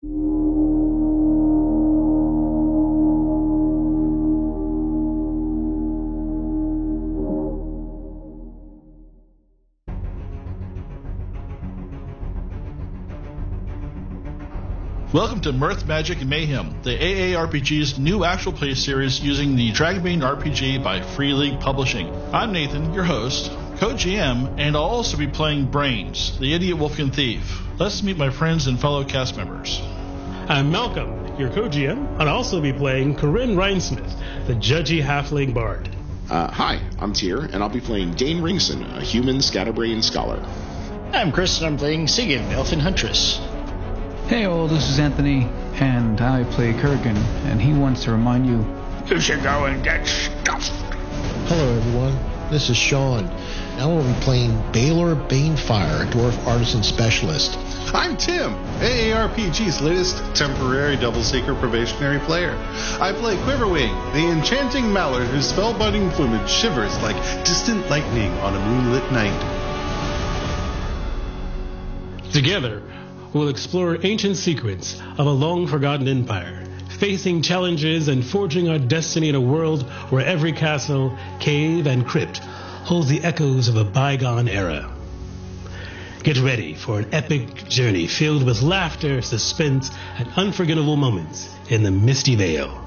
Welcome to Mirth, Magic, and Mayhem, the AARPG's new actual play series using the Dragonbane RPG by Free League Publishing. I'm Nathan, your host, co-GM, and I'll also be playing Brains, the idiot Wolfkin thief. Let's meet my friends and fellow cast members. I'm Malcolm, your co-GM. I'll also be playing Corinne Rhinesmith, the judgy halfling bard. Hi, I'm Tyr, and I'll be playing Dane Ringson, a human scatterbrain scholar. I'm Chris, and I'm playing Sigyn, Elfin Huntress. Hey all, this is Anthony, and I play Kurgan, and he wants to remind you, you should go and get stuffed. Hello everyone, this is Sean. Now we'll be playing Baylor Banefire, a dwarf artisan specialist. I'm Tim, AARPG's latest temporary Double Seeker probationary player. I play Quiverwing, the enchanting mallard whose spellbinding plumage shivers like distant lightning on a moonlit night. Together, we'll explore ancient secrets of a long-forgotten empire, facing challenges and forging our destiny in a world where every castle, cave, and crypt holds the echoes of a bygone era. Get ready for an epic journey filled with laughter, suspense, and unforgettable moments in the Misty Vale.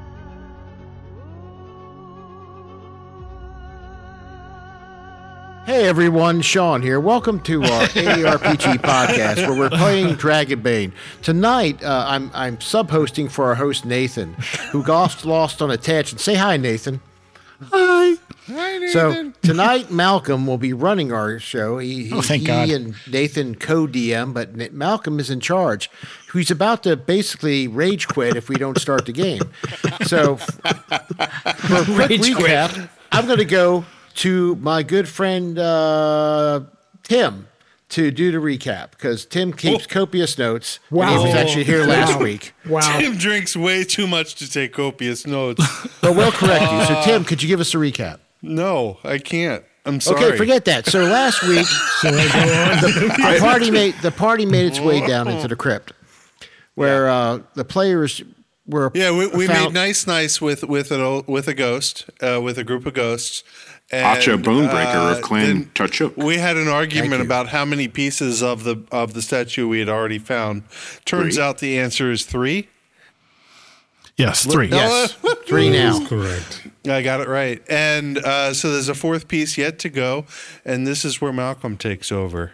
Hey everyone, Sean here. Welcome to our AARPG podcast where we're playing Dragonbane. Tonight, I'm sub-hosting for our host Nathan, who got lost on a tangent. Say hi, Nathan. Hi. Hi, Nathan. So tonight, Malcolm will be running our show. Thank God. He and Nathan co-DM, but Malcolm is in charge. He's about to basically rage quit if we don't start the game. So for a quick recap, I'm going to go to my good friend Tim to do the recap, because Tim keeps copious notes. Wow. He was actually here last week. Wow. Tim drinks way too much to take copious notes. But we'll correct you. So Tim, could you give us a recap? No, I can't. I'm sorry. Okay, forget that. So last week, the party made its way down into the crypt, where the players were. Yeah, we made nice with a ghost, with a group of ghosts. Hacha Bonebreaker of Clan Tachuk. We had an argument about how many pieces of the statue we had already found. Turns out the answer is 3. Yes, 3. Yes, 3 now. Correct. I got it right. And so there's a 4th piece yet to go, and this is where Malcolm takes over.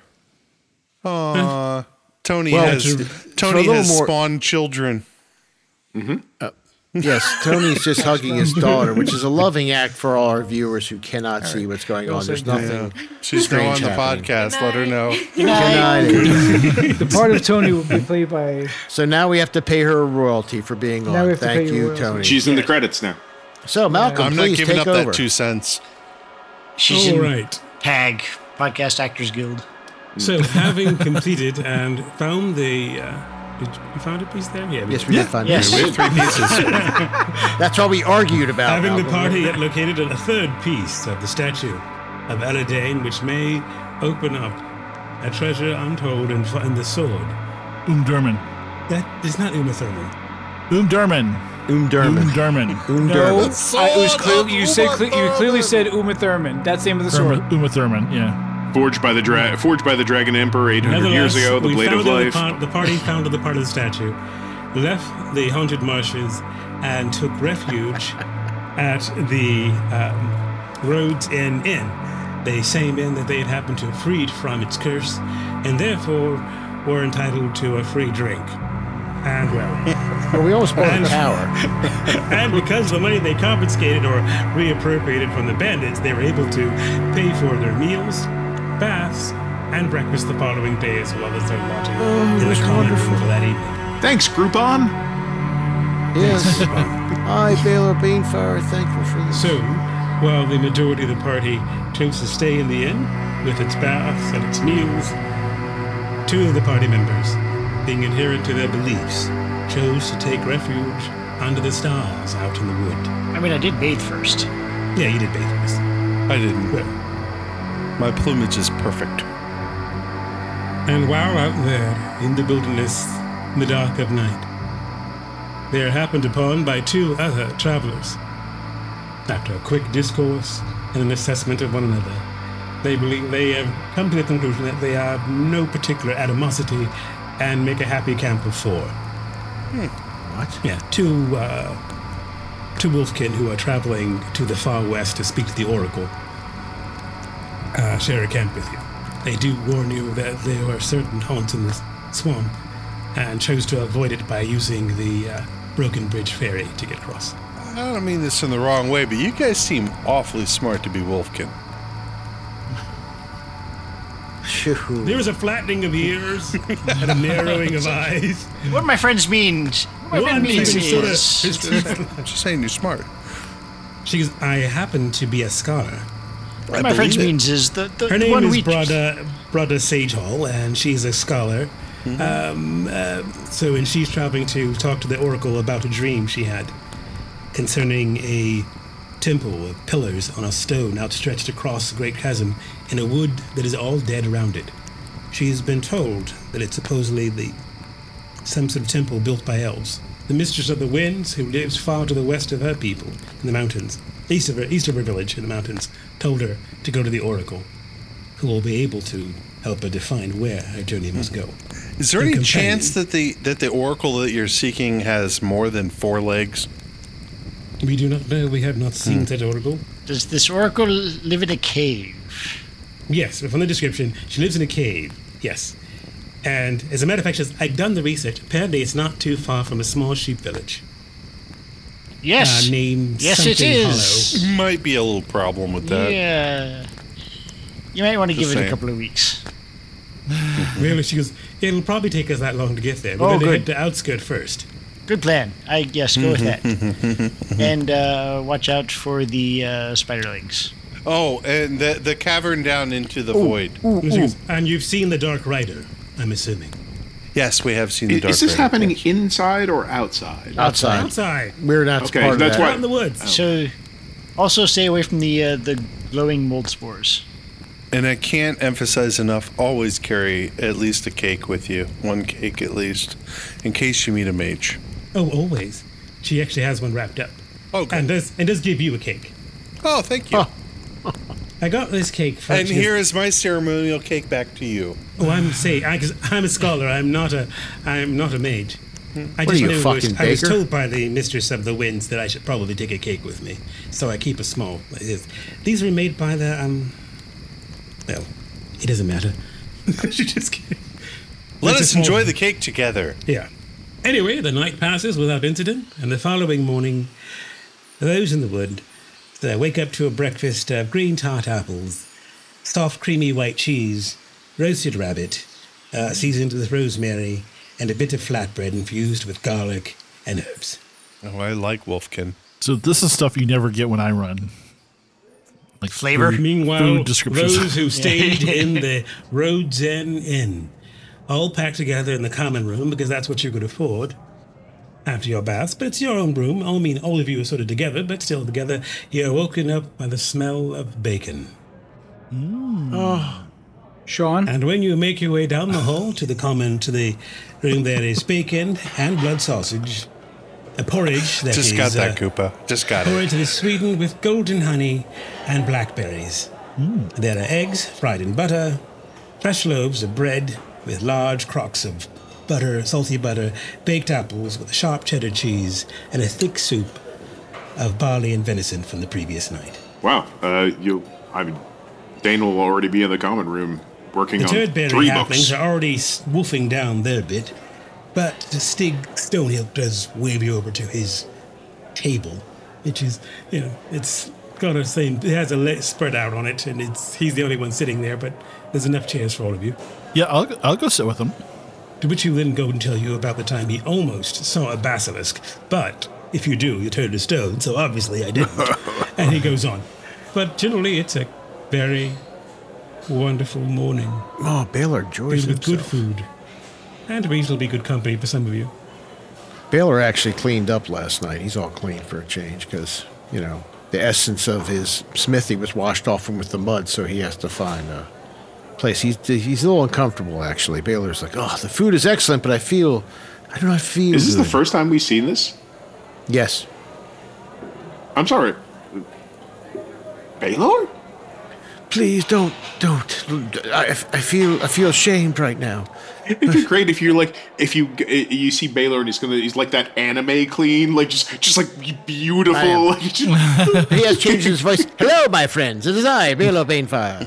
Aww. Tony has spawned children. Mm-hmm. Yes, Tony's just hugging his daughter, which is a loving act for all our viewers who cannot see what's going on. There's nothing. She's now on the happening. podcast. Let her know. Good night. The part of Tony will be played by. So now we have to pay her a royalty for being on. Thank you, Tony. She's in the credits now. So Malcolm, I'm please not giving take up over. that 2 cents. She's All in right. TAG, Podcast Actors Guild. So, having completed and found the... you found a piece there? Yeah. Yes, we did find Yes. it. We have 3 pieces. That's what we argued about. Having the Malcolm. party yet located a third piece of the statue of Eladane, which may open up a treasure untold and find the sword. Umdurman. That is not Uma Thurman. Umdurman. Umdurman. No, Umdurman. you clearly said Uma Thurman. That's the name of the sword. Uma Thurman, yeah. Forged by the Dragon Emperor 800 years ago, the Blade of Life. The party founded the part of the statue, left the haunted marshes, and took refuge at the Rhodes Inn. The same inn that they had happened to have freed from its curse, and therefore were entitled to a free drink. And well, we almost bought a tower. And because the money they confiscated or reappropriated from the bandits, they were able to pay for their meals, baths, and breakfast the following day, as well as their lodging in the common room for that evening. Thanks, Groupon. Yes. I, Baylor Banefire, thankful for this. So, while the majority of the party chose to stay in the inn with its baths and its meals, 2 of the party members, being adherent to their beliefs, chose to take refuge under the stars out in the wood. I mean, I did bathe first. Yeah, you did bathe first. I didn't. Well, my plumage is perfect. And while out there in the wilderness, in the dark of night. They are happened upon by 2 other travelers. After a quick discourse and an assessment of one another, they believe they have come to the conclusion that they have no particular animosity and make a happy camp of 4. What? Yeah, 2 wolfkin who are traveling to the far west to speak to the Oracle. Share a camp with you. They do warn you that there are certain haunts in the swamp and chose to avoid it by using the Broken Bridge ferry to get across. I don't mean this in the wrong way, but you guys seem awfully smart to be wolfkin. There was a flattening of ears and a narrowing of eyes. What my friends mean? What my friend means is... I'm just saying you're smart. She goes, I happen to be a scholar. What my friend means is the her name one is we... Brada Sagehall, and she's a scholar. So when she's traveling to talk to the Oracle about a dream she had concerning a temple with pillars on a stone outstretched across the great chasm in a wood that is all dead around it. She has been told that it's supposedly some sort of temple built by elves. The mistress of the winds, who lives far to the west of her people in the mountains, east of her village in the mountains, told her to go to the Oracle, who will be able to help her define where her journey must go. Is there any chance that the Oracle that you're seeking has more than 4 legs? We do not know. We have not seen that Oracle. Does this Oracle live in a cave? Yes, from the description, she lives in a cave. Yes. And as a matter of fact, I've done the research. Apparently, it's not too far from a small sheep village. Yes. Named yes, it is. Hollow. Might be a little problem with that. Yeah. You might want to give it a couple of weeks. Really? She goes, it'll probably take us that long to get there. We're going to head to Outskirt first. Good plan. Yes, go with that. And watch out for the spiderlings. Oh, and the cavern down into the void. And you've seen the Dark Rider, I'm assuming. Yes, we have seen the Dark Rider. Is this happening inside or outside? Outside. We're not okay, part that's of that. why. In the woods. So, also stay away from the glowing mold spores. And I can't emphasize enough, always carry at least a cake with you. 1 cake at least, in case you meet a mage. Oh, always. She actually has one wrapped up. Oh, good. And does give you a cake. Oh, thank you. I got this cake for and here is my ceremonial cake back to you. Oh, I'm a scholar. I'm not a mage. I What are you, a fucking I was baker? told by the mistress of the winds that I should probably take a cake with me, so I keep a small. These were made by the Well, it doesn't matter. She just Let us enjoy the cake together. Yeah. Anyway, the night passes without incident, and the following morning, those in the wood wake up to a breakfast of green tart apples, soft creamy white cheese, roasted rabbit, seasoned with rosemary, and a bit of flatbread infused with garlic and herbs. Oh, I like Wolfkin. So this is stuff you never get when I run. Like Flavor? Meanwhile, food descriptions. those who stayed in the Rhodes Inn, all packed together in the common room because that's what you could afford after your baths. But it's your own room. I mean, all of you are sort of together, but still together. You're woken up by the smell of bacon. Oh, Sean? And when you make your way down the hall to the room, there is bacon and blood sausage, a porridge that Just is... got that, Koopa. Just got it. Porridge that is sweetened with golden honey and blackberries. There are eggs fried in butter, fresh loaves of bread with large crocks of butter, salty butter, baked apples with sharp cheddar cheese, and a thick soup of barley and venison from the previous night. Wow. Dane will already be in the common room working The on 3 Turdberry halflings books. are already wolfing down their bit, but Stig Stonehill does wave you over to his table, which is, it's got a same. It has a leg spread out on it, and he's the only one sitting there. But there's enough chairs for all of you. Yeah, I'll go sit with him. To which he will then go and tell you about the time he almost saw a basilisk, but if you do, you turn to stone. So obviously I didn't. And he goes on. But generally, it's a very wonderful morning. Oh, Baylor enjoys Filled with good himself. food and reasonably good company for some of you. Baylor actually cleaned up last night. He's all clean for a change because, the essence of his smithy was washed off him with the mud, so he has to find a place. He's a little uncomfortable, actually. Baylor's like, oh, the food is excellent, but I feel I do not feel. Is this the first time we've seen this? Yes. I'm sorry. Baylor? Please don't. I feel ashamed right now. It'd be great if you see Baylor and he's like that anime clean, like just like beautiful. He has changed his voice. Hello, my friends. It is I, Baylor Banefire.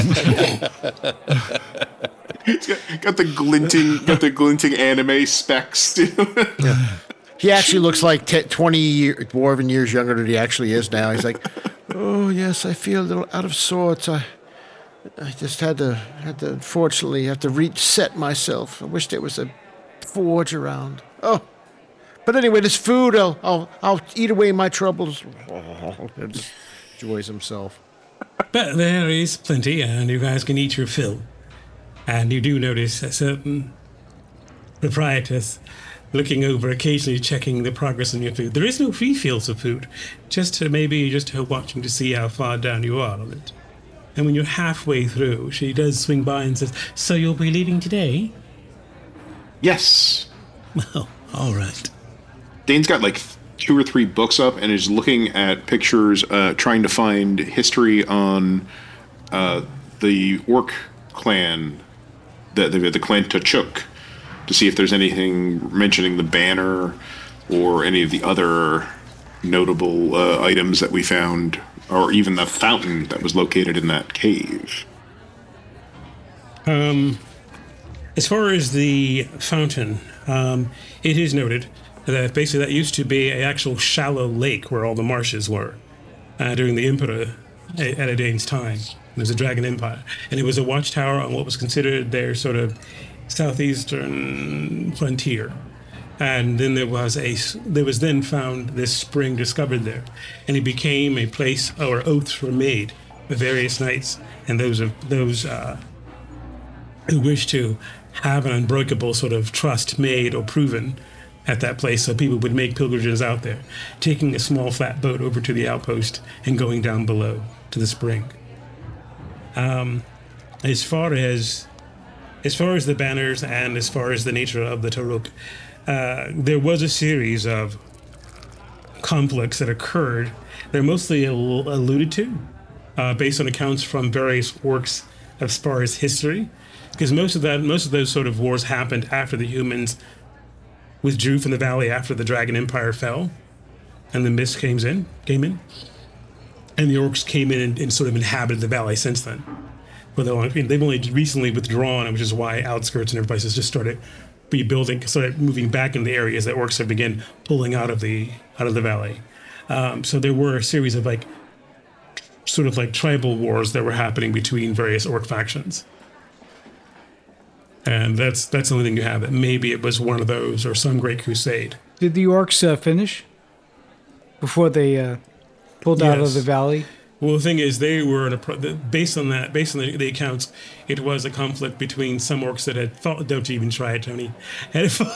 It's got the glinting anime specs. Yeah. He actually looks like 20 dwarven years younger than he actually is now. He's like, oh yes, I feel a little out of sorts. I just had to unfortunately have to reset myself. I wish there was a forge around. Oh, but anyway, this food, I'll eat away my troubles. He just enjoys himself. But there is plenty, and you guys can eat your fill. And you do notice a certain proprietress looking over, occasionally checking the progress on your food. There is no refills of food, just her watching to see how far down you are on it. And when you're halfway through, she does swing by and says, "So you'll be leaving today?" Yes. Well, all right. Dane's got like 2 or 3 books up and is looking at pictures, trying to find history on the orc clan, the clan Tachuk, to see if there's anything mentioning the banner or any of the other notable items that we found, or even the fountain that was located in that cave. As far as the fountain, it is noted that basically that used to be an actual shallow lake where all the marshes were during the Emperor Dane's time. There's a Dragon Empire, and it was a watchtower on what was considered their sort of southeastern frontier. And then there was then found this spring discovered there, and it became a place where oaths were made by various knights and those who wished to have an unbreakable sort of trust made or proven at that place. So people would make pilgrimages out there, taking a small flat boat over to the outpost and going down below to the spring. As far as the banners and as far as the nature of the Taruk, there was a series of conflicts that occurred. They're mostly alluded to based on accounts from various works as far as history, because most of those sort of wars happened after the humans withdrew from the valley after the Dragon Empire fell, and the mist came in, and the orcs came in and sort of inhabited the valley since then. But they've only recently withdrawn, which is why outskirts and every place has just started rebuilding, started moving back into the areas that orcs have begun pulling out of the valley. So there were a series of sort of tribal wars that were happening between various orc factions. And that's the only thing you have. That maybe it was one of those or some great crusade. Did the orcs finish before they pulled out of the valley? Well, the thing is, they were based on the accounts, it was a conflict between some orcs that had fallen. Don't you even try it, Tony. Some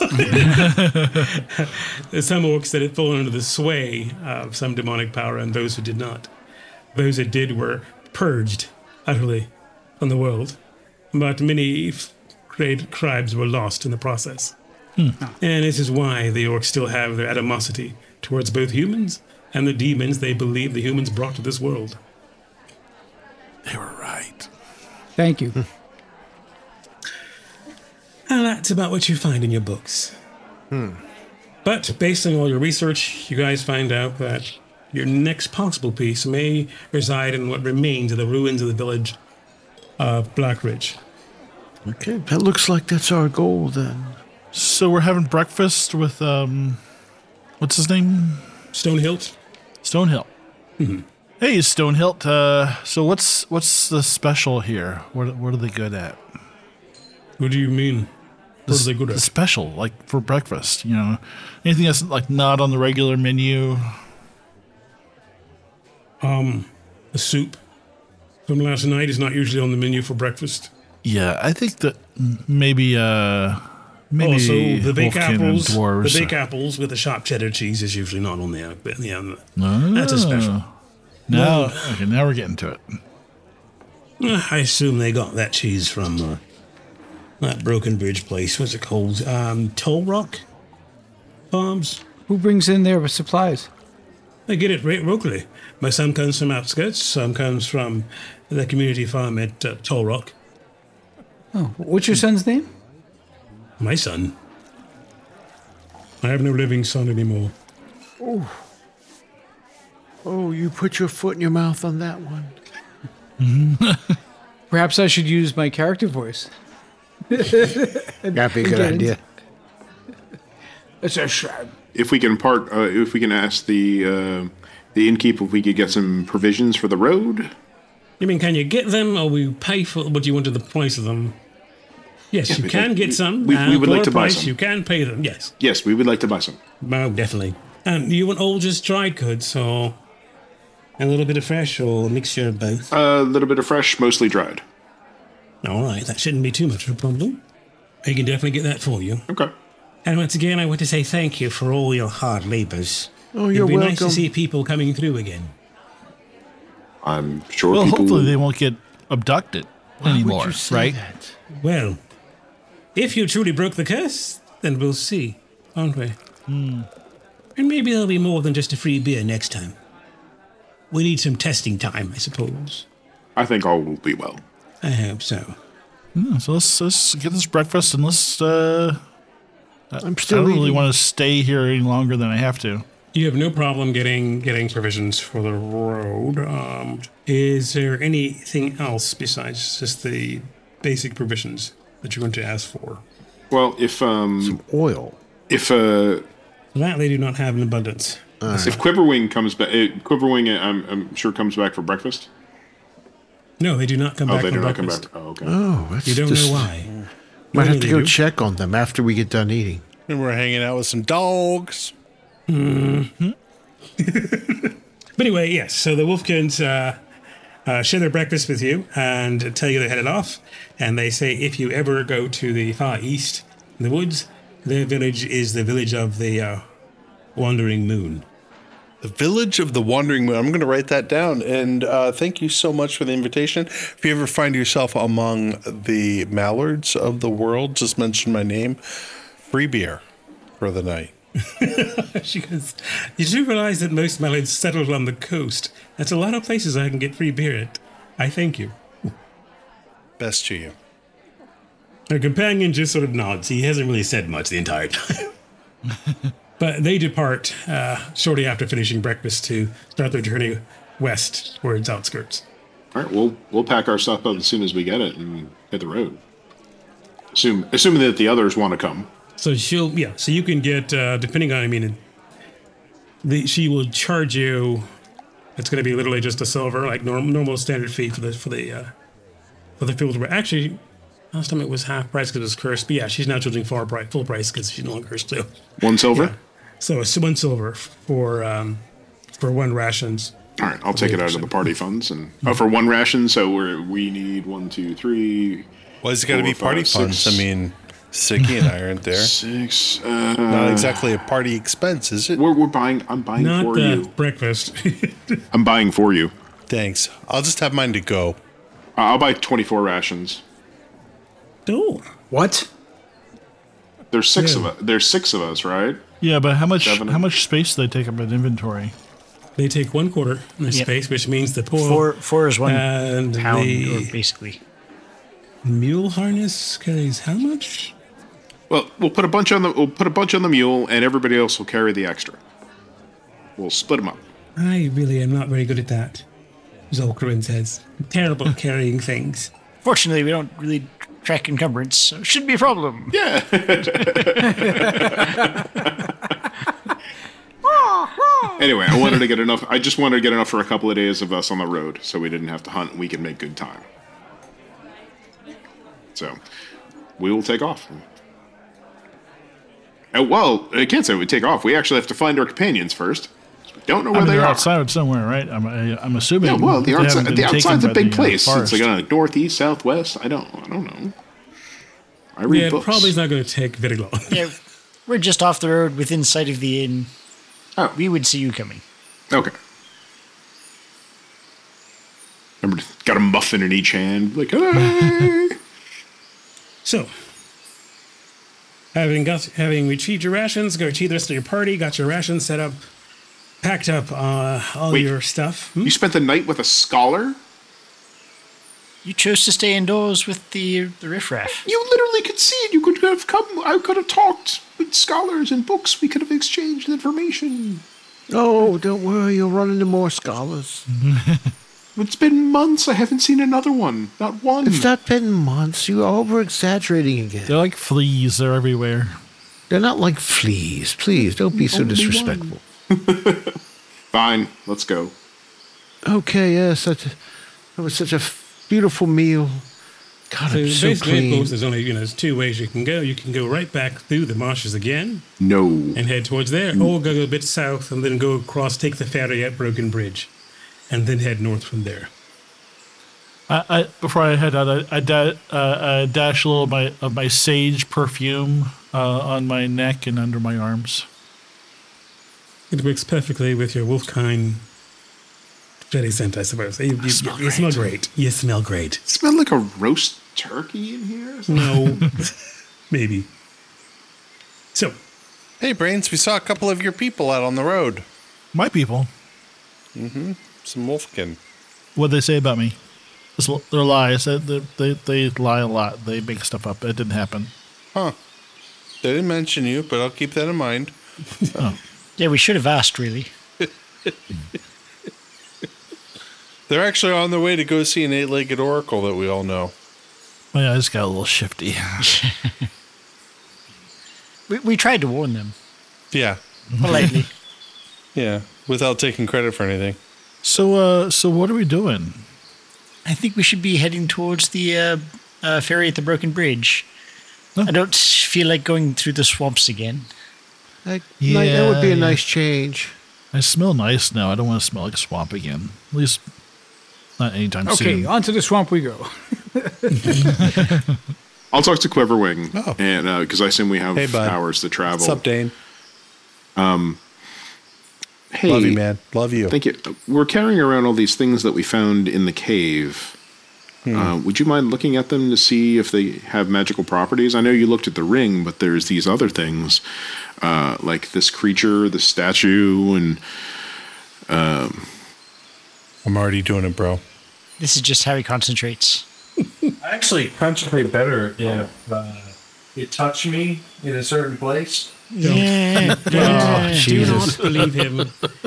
orcs that had fallen under the sway of some demonic power, and those who did not. Those that did were purged utterly from the world, but many great tribes were lost in the process. And this is why the orcs still have their animosity towards both humans and the demons they believe the humans brought to this world. They were right. Thank you. And that's about what you find in your books. But based on all your research, you guys find out that your next possible piece may reside in what remains of the ruins of the village of Blackridge. Okay, that looks like that's our goal then. So we're having breakfast with, what's his name? Stonehilt. Stonehilt. Mm-hmm. Hey, Stonehilt. So what's the special here? What are they good at? What do you mean? What are they good at? The special, for breakfast. Anything that's not on the regular menu. The soup from last night is not usually on the menu for breakfast. Yeah, I think that maybe also the baked apples. Dwarves. The baked apples with the sharp cheddar cheese is usually not on there. But that's a special. Now we're getting to it. I assume they got that cheese from that Broken Bridge place. What's it called? Toll Rock? farms. Who brings in their supplies? I get it right locally. My some comes from outskirts, some comes from the community farm at Tall Rock. Oh, what's your son's name? My son. I have no living son anymore. Oh, you put your foot in your mouth on that one. Perhaps I should use my character voice. That'd be a good idea. It's a shame. If we can ask the innkeep if we could get some provisions for the road. You mean, can you get them, or will you pay for what you wanted the price of them? Yes, you can get some. We would like to buy some. You can pay them, yes. Yes, we would like to buy some. Oh, definitely. And you want all just dried goods, or a little bit of fresh, or a mixture of both? A little bit of fresh, mostly dried. All right, that shouldn't be too much of a problem. I can definitely get that for you. Okay. And once again, I want to say thank you for all your hard labors. Oh, you're welcome. It'd be nice welcome. to see people coming through again. I'm sure Well, people... hopefully they won't get abducted anymore, Would you say right? that? Well, if you truly broke the curse, then we'll see, aren't we? And maybe there'll be more than just a free beer next time. We need some testing time, I suppose. I think all will be well. I hope so. So let's get this breakfast and let's. I'm still I don't really eating. want to stay here any longer than I have to. You have no problem getting provisions for the road. Is there anything else besides just the basic provisions that you're going to ask for? Well, if Some oil. That they do not have in abundance. if Quiverwing comes back, Quiverwing, I'm sure comes back for breakfast. No, they do not come back They for do not come breakfast. back. Oh, okay. Oh, that's You don't just, know why. Might have to Normally go they do. check on them after we get done eating. And we're hanging out with some dogs. But anyway, yes. So the Wolfkins share their breakfast with you and tell you they're headed off. And they say if you ever go to the far east in the woods, their village is the village of the Wandering Moon. The Village of the Wandering Moon. I'm going to write that down. And thank you so much for the invitation. If you ever find yourself among the mallards of the world, just mention my name. Free beer for the night. She goes, you do realize that most mallards settled on the coast. That's a lot of places I can get free beer at. I thank you. Best to you. Her companion just sort of nods. He hasn't really said much the entire time. But they depart shortly after finishing breakfast to start their journey west towards outskirts. All right, we'll pack our stuff up as soon as we get it and hit the road. Assuming that the others want to come. So so you can get, depending on, she will charge you. It's going to be literally just a silver, like normal standard fee for the field. Actually, last time it was half price because it was cursed. But yeah, she's now charging full price because she's no longer cursed too. 1 silver. Yeah. So it's 1 silver for 1 rations. All right, I'll take it out of the party funds and for 1 ration. So we need 1, 2, 3. Why is it got to be 4, party 5, funds? 6. I mean, Siggy and I aren't there. 6. Not exactly a party expense, is it? We're buying. I'm buying Not for the you. breakfast. I'm buying for you. Thanks. I'll just have mine to go. I'll buy 24 rations. Oh. What? There's 6 of us. There's 6 of us, right? Yeah, but how much 7. space do they take up in inventory? They take 1/4 in the Yep. space, which means the poor Four is 1 and pound, the or basically. mule harness carries how much? Well, we'll put a bunch on the mule, and everybody else will carry the extra. We'll split them up. I really am not very good at that, Zolkrin says. I'm terrible at carrying things. Fortunately, we don't really track encumbrance, so it shouldn't be a problem. Yeah. Anyway, I wanted to get enough. I just wanted to get enough for a couple of days of us on the road, so we didn't have to hunt, and we could make good time. So, we will take off. Well, I can't say we take off. We actually have to find our companions first. We don't know where they they're are. outside somewhere, right? I'm assuming. Yeah, well, the they haven't been taken outside's a by big the, place. It's forest. like northeast, southwest. I don't know. I read Yeah, books. probably is not going to take very long. Yeah, we're just off the road within sight of the inn. Oh. We would see you coming. Okay. Remember, got a muffin in each hand. Like, hey. So, Having retrieved your rations, go retrieve the rest of your party, got your rations set up, packed up all your stuff. You spent the night with a scholar? You chose to stay indoors with the riffraff. You literally could see it. You could have come. I could have talked with scholars and books. We could have exchanged information. Oh, don't worry. You'll run into more scholars. It's been months. I haven't seen another one. Not one. It's not been months. You're over-exaggerating again. They're like fleas. They're everywhere. They're not like fleas. Please, don't be so disrespectful. Fine. Let's go. Okay, yes. That was such a beautiful meal. God, I'm so clean. There's only there's two ways you can go. You can go right back through the marshes again. No. And head towards there, or go a bit south and then go across, take the ferry at Broken Bridge, and then head north from there. Before I head out, I dash a little of my sage perfume on my neck and under my arms. It works perfectly with your Wolfkind Jetty scent, I suppose. You smell great. You smell great. Smell like a roast turkey in here? No. Maybe. So. Hey, Brains, we saw a couple of your people out on the road. My people? Mm-hmm. Some Wolfkin. What'd they say about me? They're lies. They lie a lot. They make stuff up. It didn't happen. Huh. They didn't mention you, but I'll keep that in mind. Oh. Yeah, we should have asked, really. They're actually on their way to go see an 8-legged oracle that we all know. Oh, yeah, I just got a little shifty. we tried to warn them. Yeah. Politely. Yeah, without taking credit for anything. So what are we doing? I think we should be heading towards the ferry at the Broken Bridge. Oh. I don't feel like going through the swamps again. That would be a nice change. I smell nice now. I don't want to smell like a swamp again. At least not anytime soon. Okay, onto the swamp we go. I'll talk to Quiverwing, and because I assume we have hours to travel. What's up, Dane? Hey, love you, man. Love you. Thank you. We're carrying around all these things that we found in the cave. Would you mind looking at them to see if they have magical properties? I know you looked at the ring, but there's these other things, like this creature, the statue, and... I'm already doing it, bro. This is just how he concentrates. I actually concentrate better if you touch me in a certain place. Yeah. Do not believe him.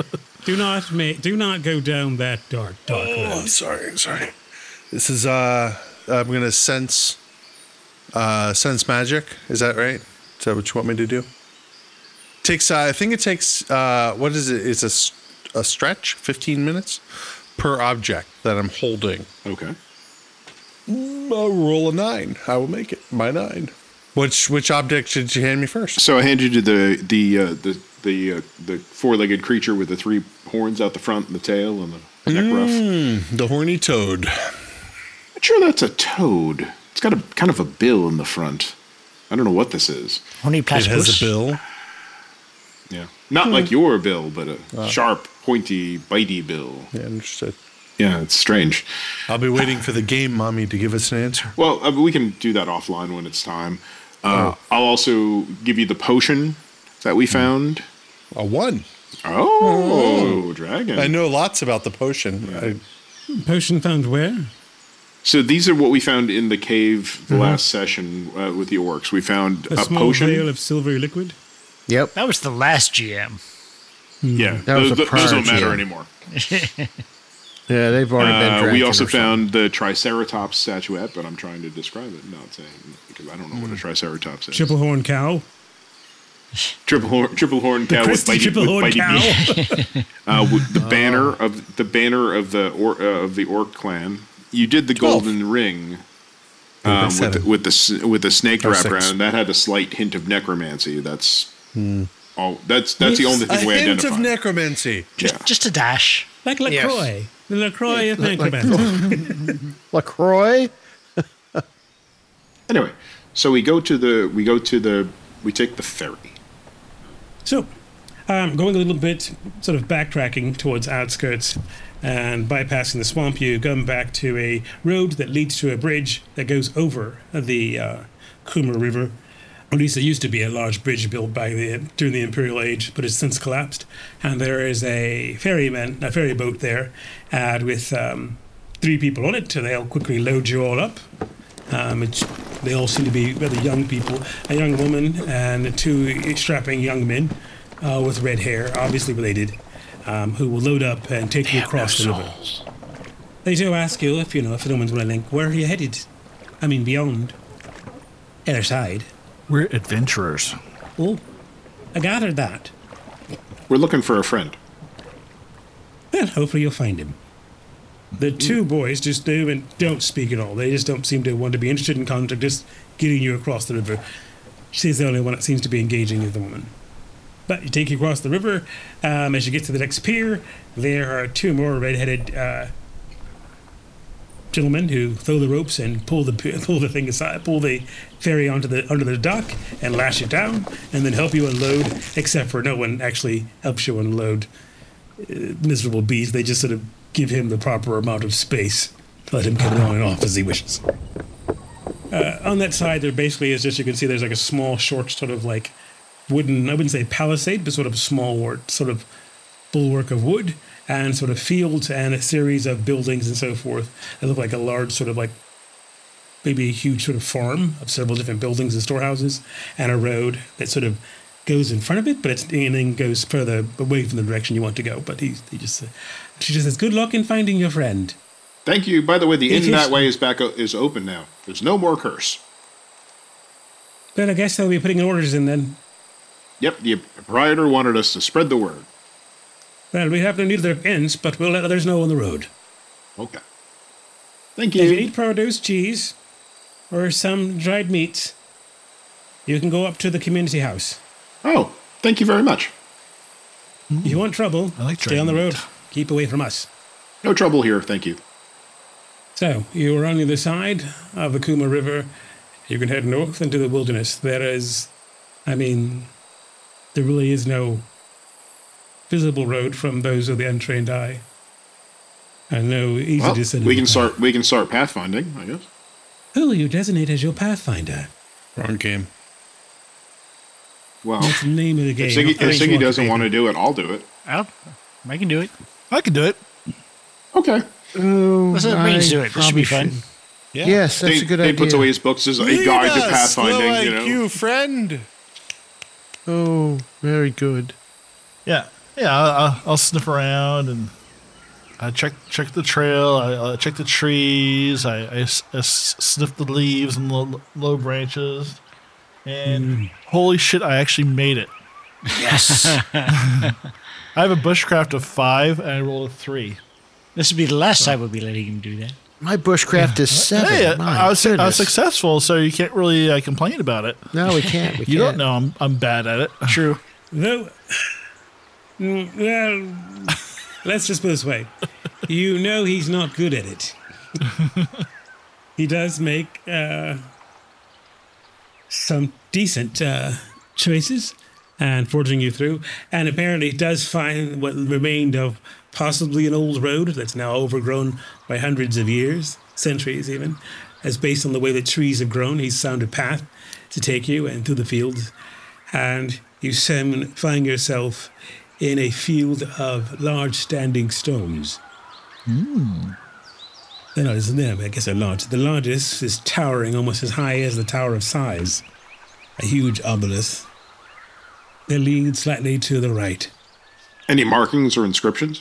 Do not go down that dark road. I'm sorry. This is I'm gonna sense magic. Is that right? Is that what you want me to do? Takes I think it takes what is it? It's a stretch, 15 minutes per object that I'm holding. Okay. I'll roll a 9. I will make it. My 9. Which object should you hand me first? So I hand you to the four-legged creature with the 3 horns out the front and the tail and the neck ruff. The horny toad. I'm sure that's a toad. It's got a kind of a bill in the front. I don't know what this is. Horny platypus. It has a bill. Yeah, not like your bill, but a sharp, pointy, bitey bill. Yeah, understood. Yeah, it's strange. I'll be waiting for the game mommy to give us an answer. Well, we can do that offline when it's time. I'll also give you the potion that we found. A 1. Oh, dragon. I know lots about the potion. Potion found where? So these are what we found in the cave the last session with the orcs. We found a small potion. vial of silvery liquid? Yep. That was the last GM. Yeah, That was those don't matter anymore. Yeah, they've already been drank. We also found the Triceratops statuette, but I'm trying to describe it, not saying, because I don't know what a Triceratops is. Triple horn cow? Triple horn cow with bitey beak. The banner of the orc clan. You did the golden ring with the snake wrapped around. That had a slight hint of necromancy. That's all. That's the only thing we identified. A hint of necromancy. Just a dash. Like LaCroix. Yes. The LaCroix of necromancy. LaCroix? Anyway, so we take the ferry. So, going a little bit, sort of backtracking towards outskirts and bypassing the swamp, you come back to a road that leads to a bridge that goes over the Kuma River. At least it used to be a large bridge built during the Imperial Age, but it's since collapsed. And there is a ferry boat there, with 3 people on it. So they'll quickly load you all up. They all seem to be rather young people, a young woman and 2 strapping young men with red hair, obviously related, who will load up and take you across the river. They do ask you if anyone's willing, where are you headed? I mean, beyond. Other side. We're adventurers. Oh, I gathered that. We're looking for a friend. Well, hopefully you'll find him. The 2 boys just don't speak at all. They just don't seem to want to be interested in contact, just getting you across the river. She's the only one that seems to be engaging with the woman. But you take you across the river. As you get to the next pier, there are 2 more red-headed gentlemen who throw the ropes and pull the thing aside, pull the ferry under the dock and lash it down, and then help you unload. Except for no one actually helps you unload. Miserable beast. They just sort of give him the proper amount of space to let him come on and off as he wishes. On that side, there basically is just, you can see there's like a small, short, sort of like wooden, I wouldn't say palisade, but sort of a small sort of bulwark of wood, and sort of fields and a series of buildings and so forth. They look like a large sort of like, maybe a huge sort of farm of several different buildings and storehouses, and a road that sort of goes in front of it, but and then goes further away from the direction you want to go. But she just says, good luck in finding your friend. Thank you. By the way, the inn that way is open now. There's no more curse. Well, I guess they'll be putting orders in then. Yep, the proprietor wanted us to spread the word. Well, we have no need of their inns, but we'll let others know on the road. Okay. Thank you. If you need produce, cheese, or some dried meats, you can go up to the community house. Oh, thank you very much. If you want trouble, stay on the road. Keep away from us. No trouble here, thank you. So, you are on the other side of the Kuma River. You can head north into the wilderness. There really is no visible road from those of the untrained eye. And no easy descent. We can start pathfinding, I guess. Who will you designate as your pathfinder? Wrong game. Well, that's the name of the game. If Siggy doesn't want to do it, I'll do it. I can do it. I can do it. Okay. Let's let Brains do it. This should be fun. Yeah. Yes, that's a good idea. He puts away his books as a guide to pathfinding. You friend. Oh, very good. Yeah. I'll sniff around and I check the trail. I check the trees. I sniff the leaves and low branches. And holy shit, I actually made it. Yes. I have a bushcraft of 5 and I rolled a 3. This would be the last time we'll be letting him do that. My bushcraft is 7. Hey, I was successful, so you can't really complain about it. No, we can't. You don't know I'm bad at it. True. No. Well, let's just put it this way. You know he's not good at it. He does make some decent choices and forging you through, and apparently does find what remained of possibly an old road that's now overgrown by hundreds of years, centuries even, as based on the way that trees have grown. He's found a path to take you and through the fields, and you soon find yourself in a field of large standing stones. They're not as them, I guess they're large. The largest is towering almost as high as the Tower of Sighs, a huge obelisk. They lead slightly to the right. Any markings or inscriptions?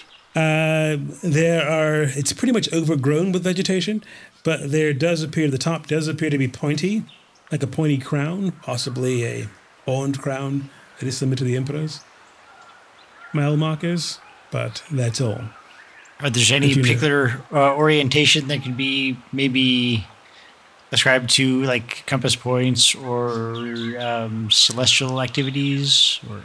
It's pretty much overgrown with vegetation, but the top does appear to be pointy, like a pointy crown, possibly a horned crown that is similar to the Emperor's. Mile markers, but that's all. Are there any particular orientation that can be maybe ascribed to, like compass points or celestial activities? Or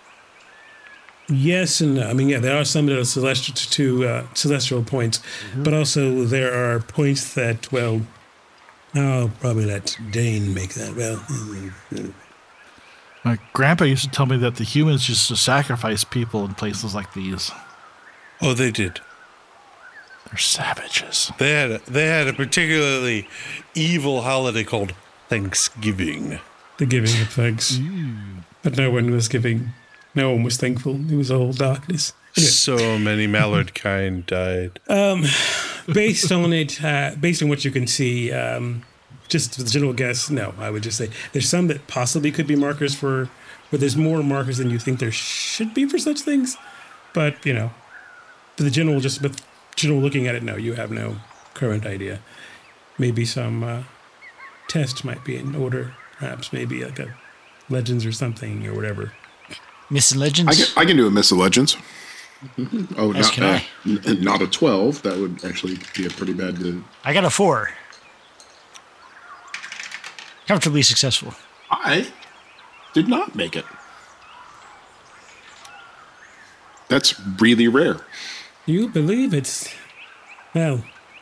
yes and no. I mean, yeah, there are some that are celestial points, but also there are points that, well, I'll probably let Dane make that. Well, my grandpa used to tell me that the humans used to sacrifice people in places like these. Oh, they did. They're savages. They had a particularly evil holiday called Thanksgiving. the giving of thanks. But no one was giving. No one was thankful. It was all darkness. Anyway. So many mallard kind died. Based on what you can see, just the general guess, no, I would just say there's some that possibly could be markers but there's more markers than you think there should be for such things. But, for the general, with general looking at it, no, you have no current idea. Maybe some test might be in order, perhaps maybe like a legends or something or whatever. Myths and legends? I can do a Myths and Legends. Oh, not a 12. That would actually be a pretty bad. I got a 4. Comfortably successful. I did not make it. That's really rare. You believe it's... Well,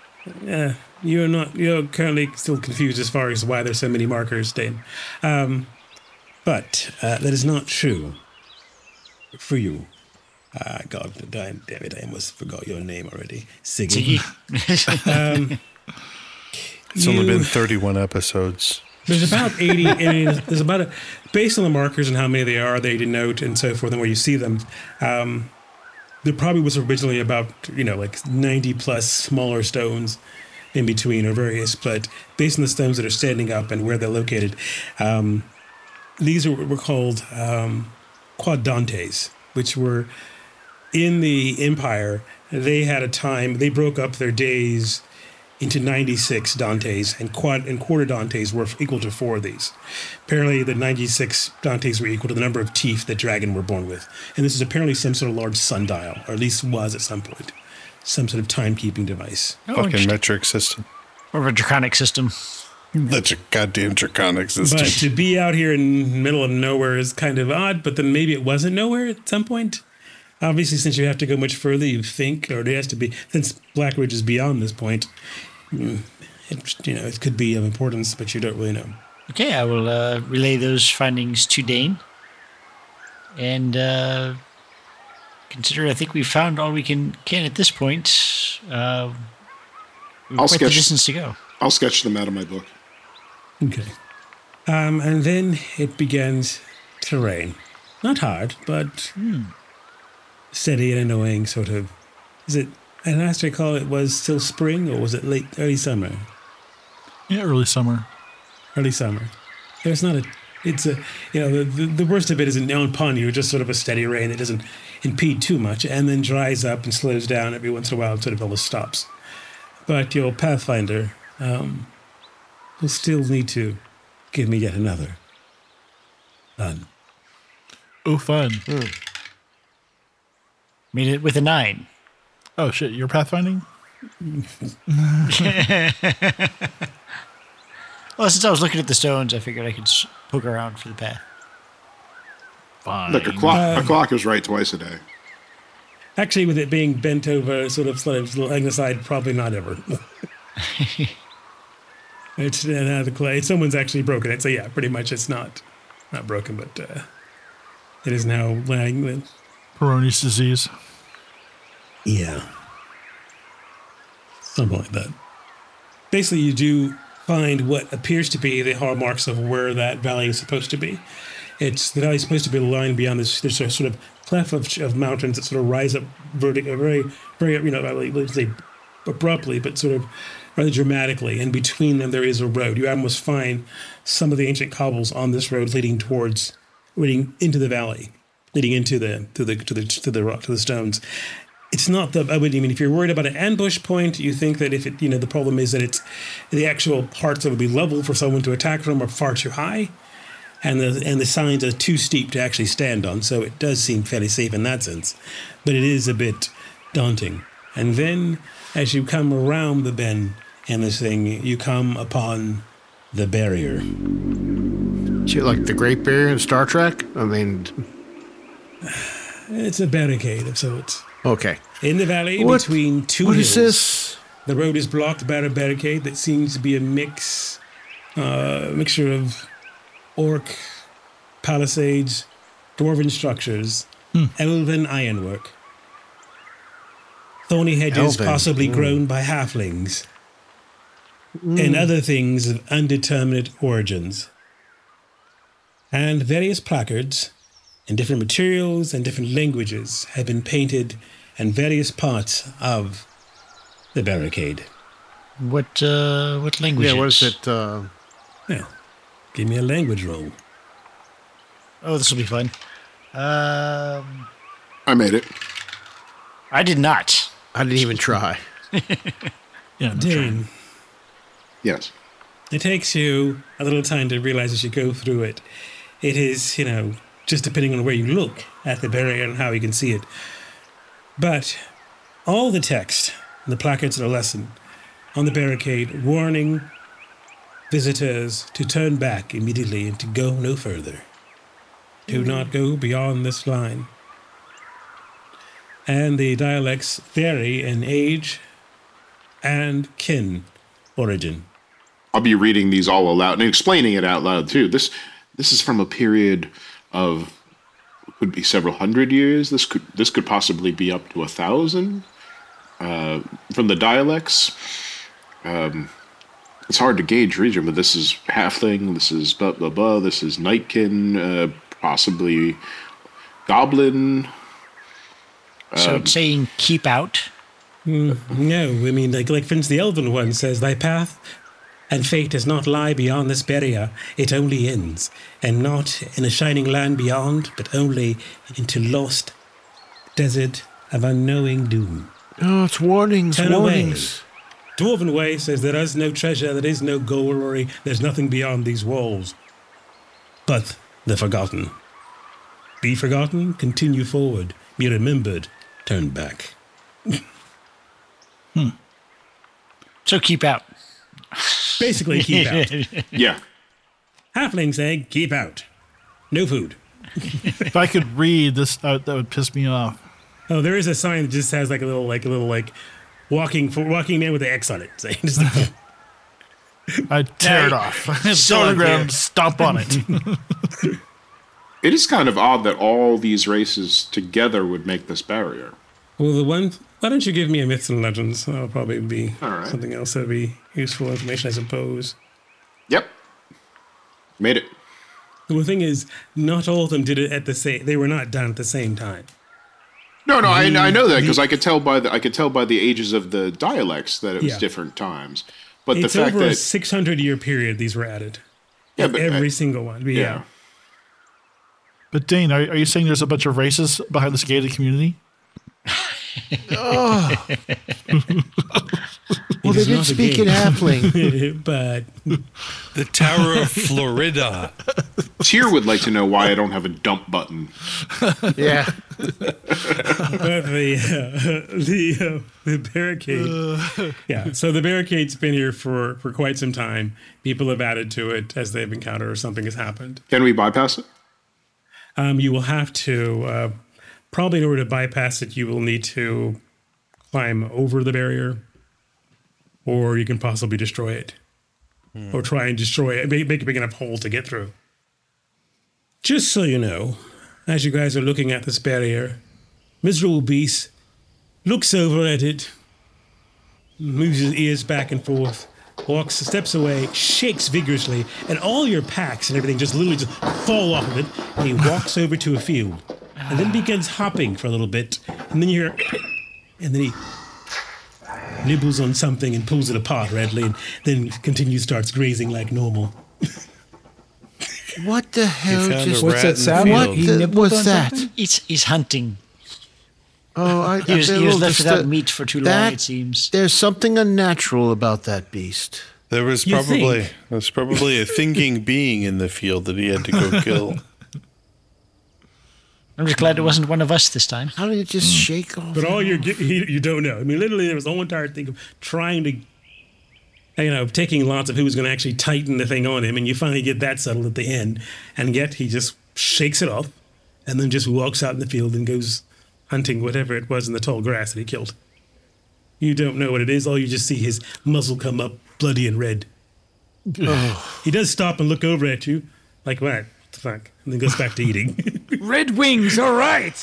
you're currently still confused as far as why there's so many markers, Dane. But that is not true for you. God, damn it, I almost forgot your name already. Siggy. It's only been 31 episodes. There's about 80, based on the markers and how many they are, they denote and so forth, and where you see them, there probably was originally about, like 90 plus smaller stones in between or various, but based on the stones that are standing up and where they're located, these were called quadantes, which were in the Empire. They had a time, they broke up their days into 96 Dantes, and quarter Dantes were equal to 4 of these. Apparently, the 96 Dantes were equal to the number of teeth that dragon were born with. And this is apparently some sort of large sundial, or at least was at some point. Some sort of timekeeping device. Fucking metric system. Or a draconic system. The goddamn draconic system. But to be out here in the middle of nowhere is kind of odd, but then maybe it wasn't nowhere at some point. Obviously, since you have to go much further, you think, or it has to be, since Black Ridge is beyond this point, it could be of importance, but you don't really know. Okay, I will relay those findings to Dane. And consider, I think we've found all we can at this point. I'll sketch the distance to go. I'll sketch them out of my book. Okay. And then it begins to rain. Not hard, but steady and annoying, sort of. Is it? And last I recall, it was still spring, or was it early summer? Yeah, early summer. Early summer. There's not a. It's a. The worst of it isn't down upon you. Just sort of a steady rain that doesn't impede too much, and then dries up and slows down every once in a while. Sort of almost stops. But your Pathfinder will still need to give me yet another. Fun. Oh, fun. Made it with a 9. Oh, shit. You're pathfinding? Well, since I was looking at the stones, I figured I could poke around for the path. Fine. Look, a clock is right twice a day. Actually, with it being bent over, sort of laying aside, probably not ever. It's out of the clay. Someone's actually broken it, so yeah, pretty much it's not broken, but it is now laying with Peyronie's disease. Yeah. Something like that. Basically, you do find what appears to be the hallmarks of where that valley is supposed to be. The valley is supposed to be a line beyond this sort of cleft of mountains that sort of rise up very, very, I would say abruptly, but sort of rather dramatically. And between them, there is a road. You almost find some of the ancient cobbles on this road leading into the valley, leading into the stones. It's not if you're worried about an ambush point, you think that if the problem is that it's the actual parts that would be level for someone to attack from are far too high, and the signs are too steep to actually stand on. So it does seem fairly safe in that sense, but it is a bit daunting. And then as you come around the bend in this thing, you come upon the barrier. Like the Great Barrier in Star Trek? I mean, it's a barricade of sorts. Okay. In the valley between two hills. What is this? The road is blocked by a barricade that seems to be a mixture of orc palisades, dwarven structures, elven ironwork, thorny hedges possibly grown by halflings, and other things of undeterminate origins. And various placards in different materials and different languages have been painted in various parts of the barricade. What language? Yeah, what is it? Well, give me a language roll. Oh, this will be fun. I made it. I did not. I didn't even try. Yeah, Dane, Yes. it takes you a little time to realize as you go through it. It is, just depending on where you look at the barrier and how you can see it. But all the text, the placards of the lesson on the barricade, warning visitors to turn back immediately and to go no further. Do not go beyond this line. And the dialects vary in age and kin origin. I'll be reading these all aloud and explaining it out loud too. This is from a period of could be several hundred years. This could possibly be up to 1,000. From the dialects, it's hard to gauge region, but this is halfling. This is blah blah blah. This is nightkin, possibly goblin. So it's saying keep out. No, I mean, like for instance, the elven one says, "Thy path and fate does not lie beyond this barrier. It only ends, and not in a shining land beyond, but only into lost desert of unknowing doom." Oh, it's warnings, Turn warnings. Away. Dwarven way says, "There is no treasure, there is no glory, there's nothing beyond these walls, but the forgotten. Be forgotten, continue forward. Be remembered, turn back." So keep out. Basically, keep out. Yeah. Halfling saying, keep out. No food. If I could read this, that would piss me off. Oh, there is a sign that just has like a little walking man with an X on it. Saying, I'd tear it off. Go on the ground, stomp on it. It is kind of odd that all these races together would make this barrier. Well, why don't you give me a myths and legends? That'll probably be All right. something else that'll be useful information, I suppose. Yep. Made it. The thing is, not all of them did it at the same. They were not done at the same time. No, I know that because I could tell by the ages of the dialects that it was Yeah. different times. But It's the fact over a that 600-year period these were added. Yeah, but every single one. But yeah. But Dane, are you saying there's a bunch of races behind this gated community? Oh. Well, they did speak in halfling. But the Tower of Florida. Tyr would like to know why I don't have a dump button. Yeah. But the barricade. Yeah, so the barricade's been here for quite some time. People have added to it as they've encountered or something has happened. Can we bypass it? You will have to, probably in order to bypass it, you will need to climb over the barrier, or you can possibly destroy it, or try and destroy it, make a big enough hole to get through. Just so you know, as you guys are looking at this barrier, Miserable Beast looks over at it, moves his ears back and forth, steps away, shakes vigorously, and all your packs and everything just literally just fall off of it, and he walks over to a field, and then begins hopping for a little bit, and then and then he nibbles on something and pulls it apart readily, and then starts grazing like normal. What the hell just... What's that sound? What was that? He's hunting. Oh, He was left without meat for too long, it seems. There's something unnatural about that beast. There was probably a thinking being in the field that he had to go kill. I'm just glad it wasn't one of us this time. How did it just shake off? But all you don't know. I mean, literally, there was the whole entire thing of trying to, taking lots of who was going to actually tighten the thing on him, and you finally get that settled at the end, and yet he just shakes it off, and then just walks out in the field and goes hunting whatever it was in the tall grass that he killed. You don't know what it is. All you just see his muzzle come up, bloody and red. He does stop and look over at you, like, what the fuck? And then goes back to eating. Red wings, all right.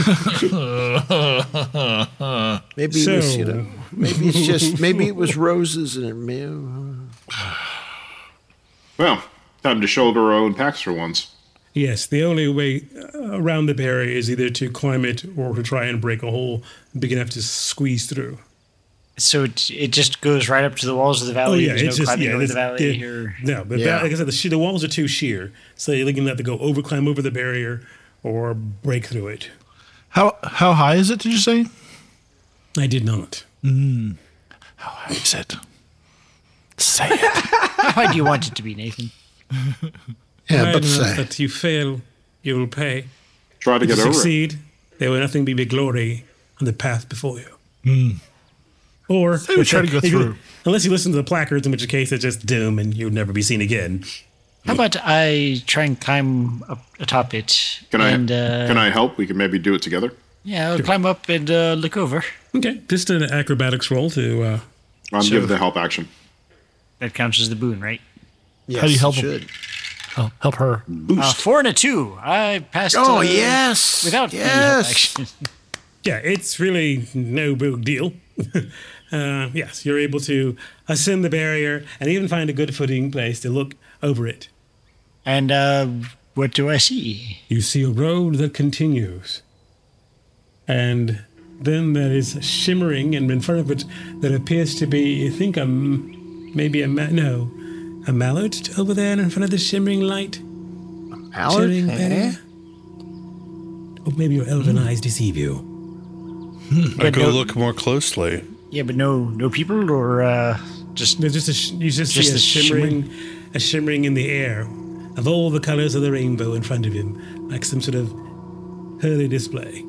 Maybe it was, maybe it was roses and it may have... Well, time to shoulder our own packs for once. Yes, the only way around the barrier is either to climb it or to try and break a hole big enough to squeeze through. So it just goes right up to the walls of the valley. There's no climbing over the valley. No, but like I said, the walls are too sheer, so you're looking at to go climb over the barrier or break through it. How high is it? Did you say? I did not. How high is it? Say it. How high do you want it to be, Nathan? Yeah, but that you fail, you will pay. Try to get over it. Succeed, there will nothing be glory on the path before you. Or we try to go through. Unless you listen to the placards, in which case it's just doom and you'll never be seen again. How about I try and climb up atop it? Can I help? We can maybe do it together. Yeah, I'll climb up and look over. Okay, just an acrobatics roll to. I'll give the help action. That counts as the boon, right? Yes, how do you help should. Oh, help her. Boost. 4 and a 2. I passed. Oh yes, without the help action. Yeah, it's really no big deal. Yes, you're able to ascend the barrier and even find a good footing place to look over it. And what do I see? You see a road that continues. And then there is shimmering, and in front of it there appears to be, I think, maybe a mallard over there in front of the shimmering light. Mallard? Shimmering barrier. Or maybe your elven eyes deceive you. I go look more closely. Yeah, but no people, or just there's you just see a shimmering in the air of all the colors of the rainbow in front of him, like some sort of pearly display.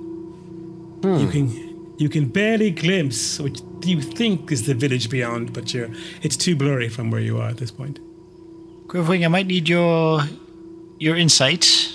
You can barely glimpse what you think is the village beyond, but it's too blurry from where you are at this point. Quiverwing, I might need your insight.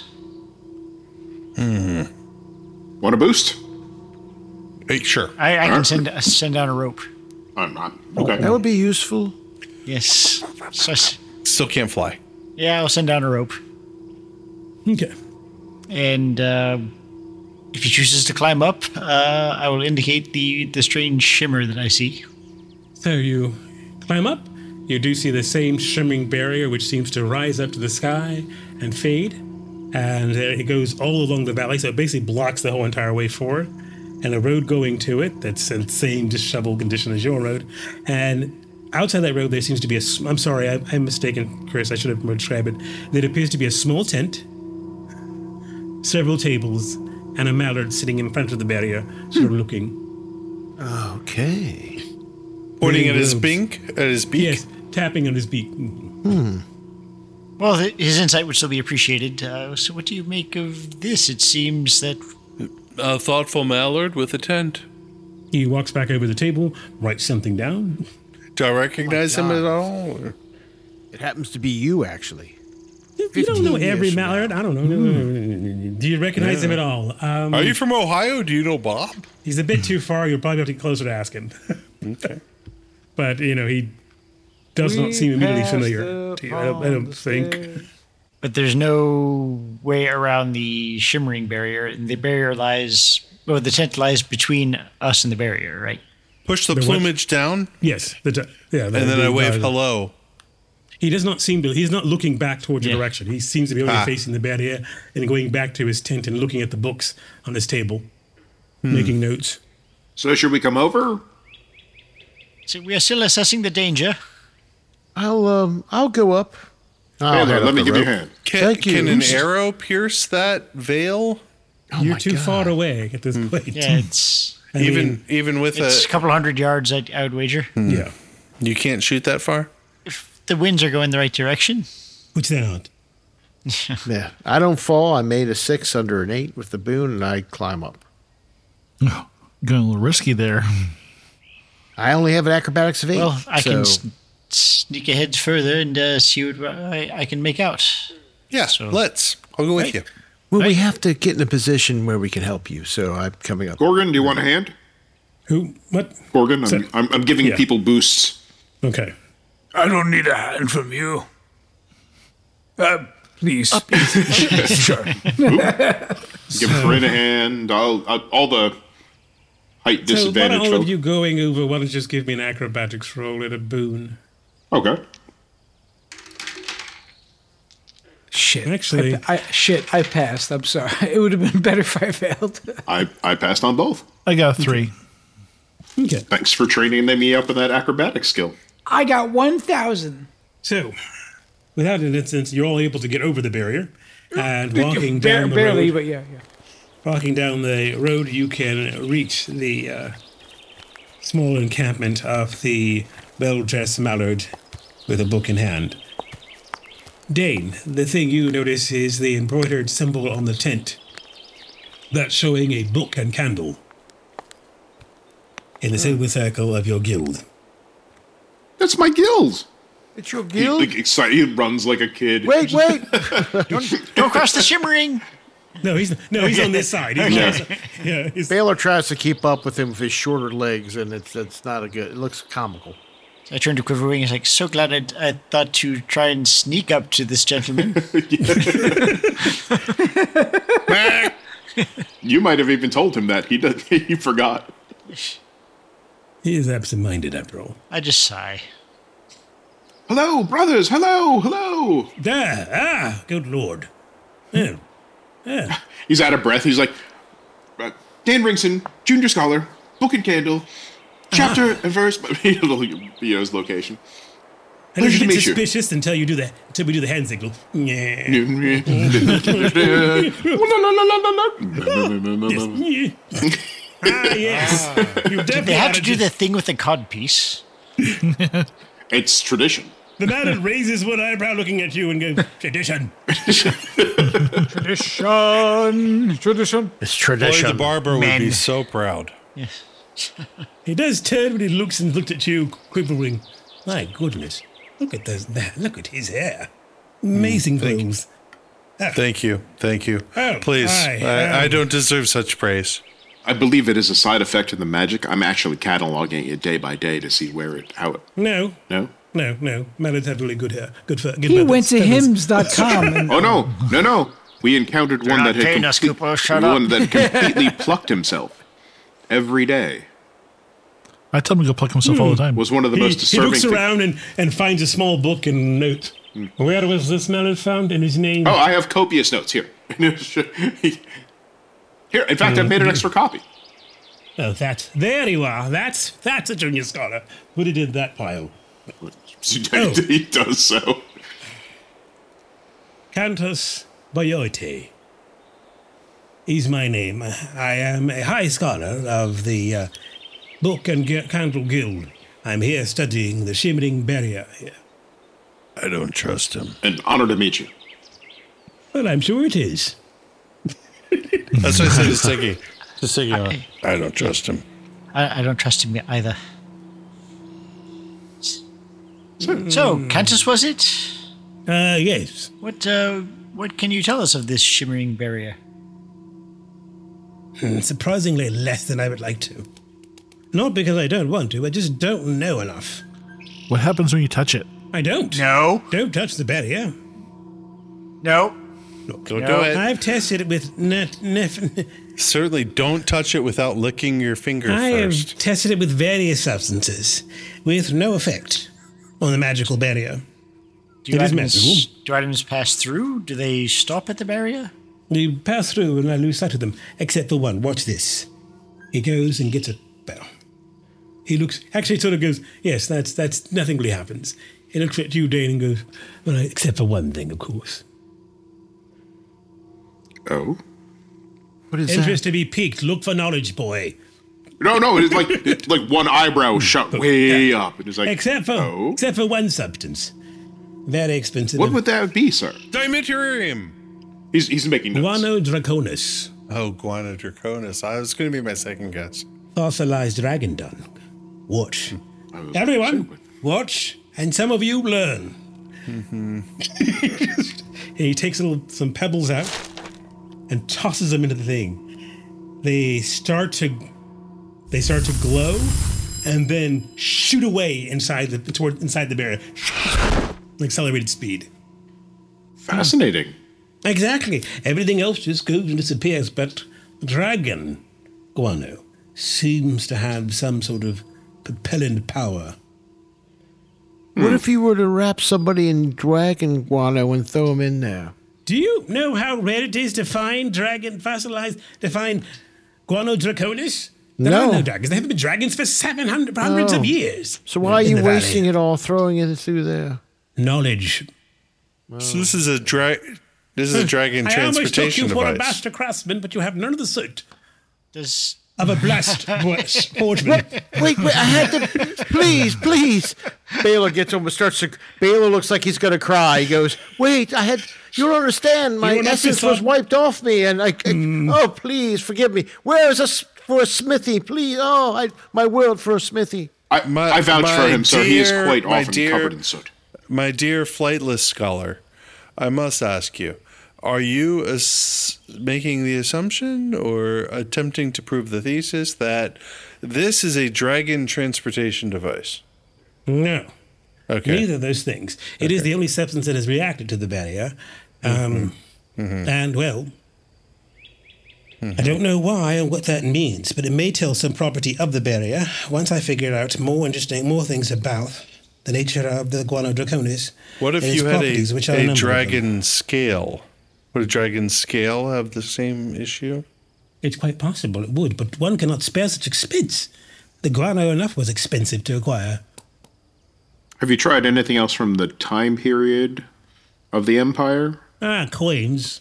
Want a boost? Hey, sure. I can send down a rope. I'm not. Okay. That would be useful. Yes. Still can't fly. Yeah, I'll send down a rope. Okay. And if he chooses to climb up, I will indicate the strange shimmer that I see. So you climb up. You do see the same shimmering barrier, which seems to rise up to the sky and fade. And it goes all along the valley, so it basically blocks the whole entire way forward. And a road going to it that's in the same disheveled condition as your road. And outside that road, there seems to be I'm sorry, I'm mistaken, Chris. I should have described it. There appears to be a small tent, several tables, and a mallard sitting in front of the barrier, sort of looking. Okay. Pointing at his beak? Yes, tapping on his beak. Well, his insight would still be appreciated. So what do you make of this? It seems that... A thoughtful mallard with a tent. He walks back over the table, writes something down. Do I recognize him at all? Or? It happens to be you, actually. You don't know every mallard. I don't know. Do you recognize him at all? Are you from Ohio? Do you know Bob? He's a bit too far. You'll probably have to get closer to ask him. Okay. But, he does not seem immediately familiar to you, I don't think. But there's no way around the shimmering barrier. The barrier the tent lies between us and the barrier, right? Push the plumage down? Yes. And then I wave hello. He does not seem to, he's not looking back towards your direction. He seems to be only facing the barrier and going back to his tent and looking at the books on his table, making notes. So should we come over? So we are still assessing the danger. I'll go up. Let me give you a hand. Can an arrow pierce that veil? You're too far away at this point. Yeah, it's even with it's a couple hundred yards, I would wager. Yeah, you can't shoot that far. If the winds are going the right direction, which they're not. Yeah, I don't fall. I made a 6 under an 8 with the boon, and I climb up. Oh, going a little risky there. I only have an acrobatics of 8. Well, I can sneak ahead further and see what I can make out. Yeah, let's. I'll go with you. Well, we have to get in a position where we can help you, so I'm coming up. Gorgon, do you want a hand? Who? What? Gorgon, I'm giving people boosts. Okay. I don't need a hand from you. Please. Sure. Give Corinne a hand. All the height disadvantage. So all of you going over, why don't you just give me an acrobatics roll at a boon? Okay. Shit. Actually, I passed. I'm sorry. It would have been better if I failed. I passed on both. I got a 3. Okay. Thanks for training me up in that acrobatic skill. I got 1,000. So, without an instance, you're all able to get over the barrier and walking down the barely, road. but yeah. Walking down the road, you can reach the small encampment of the well-dressed mallard with a book in hand. Dane, the thing you notice is the embroidered symbol on the tent. That's showing a book and candle in the silver circle of your guild. That's my guild. It's your guild? He runs like a kid. Wait. Don't cross the shimmering. No, he's on this side. Baylor tries to keep up with him with his shorter legs, and it's not a good. It looks comical. So I turned to Quiverwing and was like, so glad I thought to try and sneak up to this gentleman. You might have even told him that. He forgot. He is absent-minded, after all. I just sigh. Hello, brothers. Hello. Good Lord. Yeah. He's out of breath. He's like, Dan Ringson, junior scholar, book and candle, chapter and verse. He knows location. I don't Pleasure to get meet you. Suspicious until we do the hand signal. Yeah. Yes. You Did they have to do the thing with the codpiece? It's tradition. The man raises one eyebrow looking at you and goes, tradition. Tradition. It's tradition. Boy, the barber Men. would be so proud. Yes. He does turn when he looks at you, quivering. My goodness. Look at look at his hair. Amazing clothes. Thank you. Oh, Please, hi. I don't deserve such praise. I believe it is a side effect of the magic. I'm actually cataloging it day by day to see how it. No. No? Mallards have really good hair. Good He went to feathers. hymns.com. And Oh, no. We encountered one that paying us, Cooper. Shut up. one that completely plucked himself every day. I tell him to go pluck himself all the time. Was one of the most He disturbing looks things. around and finds a small book and a note. Where was this Mallard found? And his name? Oh, I have copious notes here. Here, in fact, I've made an extra copy. Oh, there you are. That's a junior scholar. Put it in that pile. He does so. Cantus Boyote is my name. I am a high scholar of the Book and Candle Guild. I'm here studying the Shimmering Barrier here. I don't trust him. An honor to meet you. Well, I'm sure it is. That's what I said to Siggy. To Siggy, I don't trust him. I don't trust him either. So, Cantus, was it? Yes. What can you tell us of this shimmering barrier? Surprisingly less than I would like to. Not because I don't want to, I just don't know enough. What happens when you touch it? I don't. No. Don't touch the barrier. No. Don't do it. I've tested it with Certainly don't touch it without licking your finger I first. have tested it with various substances with no effect on the magical barrier. Do It is magical. items pass through? Do they stop at the barrier? You pass through and I lose sight of them, except for one. Watch this. He goes and gets a bell. He looks, actually sort of goes, yes, that's nothing really happens. He looks at you, Dane, and goes, well, except for one thing, of course. Oh? What is Interest to be piqued. Look for knowledge, boy. No, it's like one eyebrow shot way up. And it's like, Except for one substance. Very expensive. What would that be, sir? Dimetarium. He's making notes. Guano draconis. Oh, Guano draconis. I was going to be my second guess. Fossilized dragon dung. Watch. Everyone, watch, and some of you learn. Mm-hmm. He takes some pebbles out and tosses them into the thing. They start to glow and then shoot away inside the barrier. Accelerated speed. Fascinating. Exactly. Everything else just goes and disappears, but dragon guano seems to have some sort of propellant power. What if you were to wrap somebody in dragon guano and throw them in there? Do you know how rare it is to find to find Guano draconis? There are no dragons. There haven't been dragons for hundreds of years. So why are you wasting it all, throwing it through there? Knowledge. So this is a dragon transportation device. I almost took you for a master craftsman, but you have none of the suit. Of a blast forgeman. Wait, I had to. Please. Baylor gets almost starts to. Baylor looks like he's going to cry. He goes, wait, you don't understand. My essence was wiped off me, and oh, please forgive me. Where is for a smithy, please? Oh, my word for a smithy. I vouch for him, sir. He is quite often covered in soot. My dear flightless scholar, I must ask you, are you making the assumption or attempting to prove the thesis that this is a dragon transportation device? No. Okay. Neither of those things. It is the only substance that has reacted to the barrier. And, well, I don't know why or what that means, but it may tell some property of the barrier once I figure out more things about the nature of the Guano draconis. What if you had a dragon scale? Would a dragon scale have the same issue? It's quite possible it would, but one cannot spare such expense. The guano enough was expensive to acquire. Have you tried anything else from the time period of the Empire? Coins.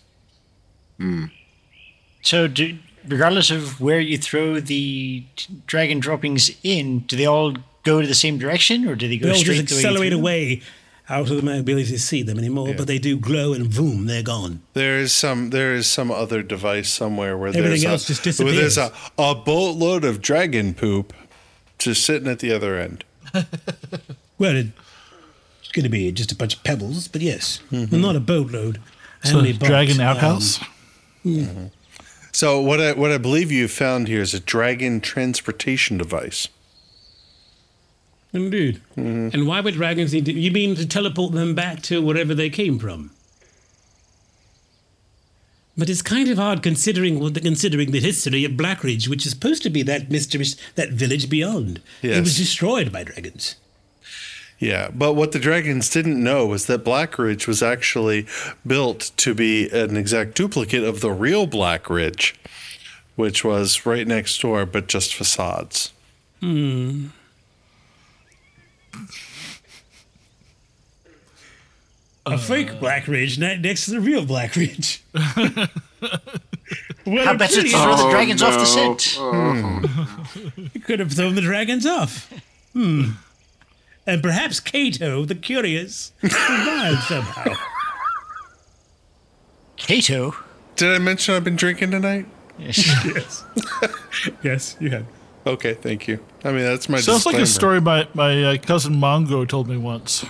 So, regardless of where you throw the dragon droppings in, do they all go to the same direction, or do they go straight the way? They all just accelerate away out of my ability to see them anymore, but they do glow and boom, they're gone. There is some other device somewhere where everything else just disappears. Where there's a boatload of dragon poop just sitting at the other end. Well, it's going to be just a bunch of pebbles, but yes, not a boatload. So dragon outhouse. So what I believe you found here is a dragon transportation device. Indeed. And why would dragons need to... You mean to teleport them back to wherever they came from? But it's kind of odd considering the history of Blackridge, which is supposed to be that mysterious, that village beyond. Yes. It was destroyed by dragons. Yeah, but what the dragons didn't know was that Blackridge was actually built to be an exact duplicate of the real Blackridge, which was right next door, but just facades. A fake Blackridge next to the real Blackridge. How better to throw the dragons off the scent? You could have thrown the dragons off. And perhaps Cato, the Curious, survived somehow. Cato? Did I mention I've been drinking tonight? Yes. Yes, you had. Okay, thank you. I mean, that's my Sounds disclaimer. like a story my cousin Mongo told me once.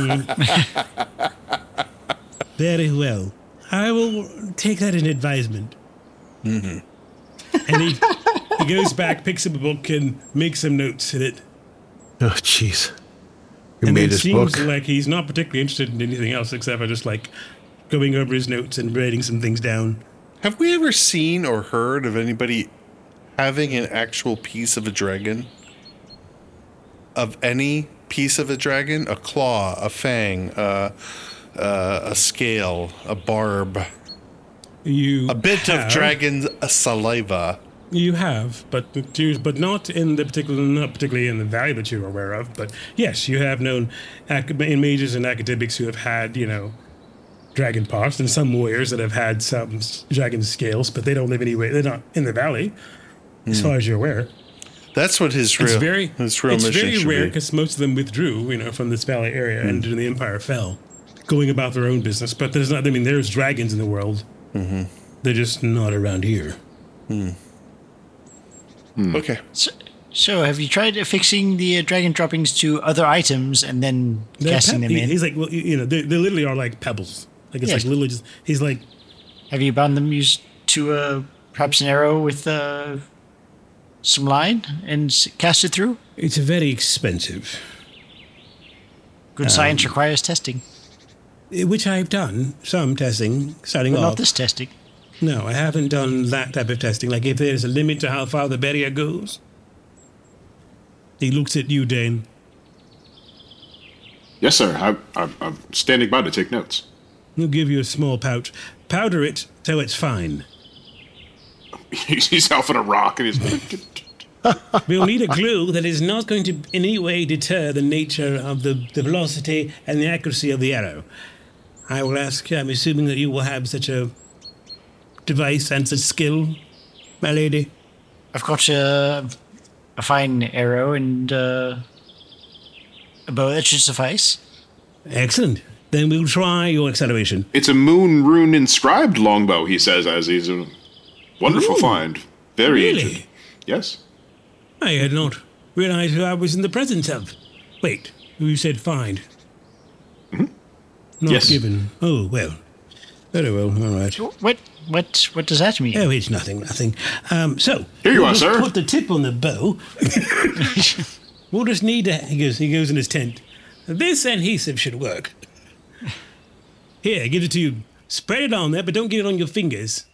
Very well. I will take that in advisement. And he goes back, picks up a book, and makes some notes in it. Oh, jeez. And it seems like he's not particularly interested in anything else except for just like going over his notes and writing some things down. Have we ever seen or heard of anybody having an actual piece of a dragon? Of any piece of a dragon? A claw, a fang, a scale, a barb. A bit of dragon's saliva. You have, but not particularly in the valley that you're aware of. But yes, you have known mages and academics who have had, dragon parts, and some warriors that have had some dragon scales, but they don't live anywhere. They're not in the valley, as far as you're aware. That's what his real mission should be. It's very rare because most of them withdrew, from this valley area, and the Empire fell, going about their own business. But there's not. I mean, there's dragons in the world. They're just not around here. Okay. So have you tried affixing the dragon droppings to other items and then casting them in? He's like, well, they literally are like pebbles. Like it's like literally just. He's like, have you bound them to perhaps an arrow with some line and cast it through? It's very expensive. Good science requires testing. Which I've done some testing, starting but off. Not this testing. No, I haven't done that type of testing. Like if there's a limit to how far the barrier goes. He looks at you, Dane. Yes, sir. I'm standing by to take notes. We'll give you a small pouch. Powder it till it's fine. He's off on a rock and he's... We'll need a glue that is not going to in any way deter the nature of the velocity and the accuracy of the arrow. I will ask, I'm assuming that you will have such a device and such skill, my lady. I've got a fine arrow and a bow that should suffice. Excellent. Then we'll try your acceleration. It's a moon rune inscribed longbow, he says, as he's a wonderful find. Very really? ancient. Yes. I had not realized who I was in the presence of. Wait, you said find. Mm-hmm. Not yes. Given. Oh, well. Very well, all right. What does that mean? Oh, it's nothing. So here you are, just sir. Put the tip on the bow. We'll just need to. He goes in his tent. This adhesive should work. Here, give it to you. Spread it on there, but don't get it on your fingers.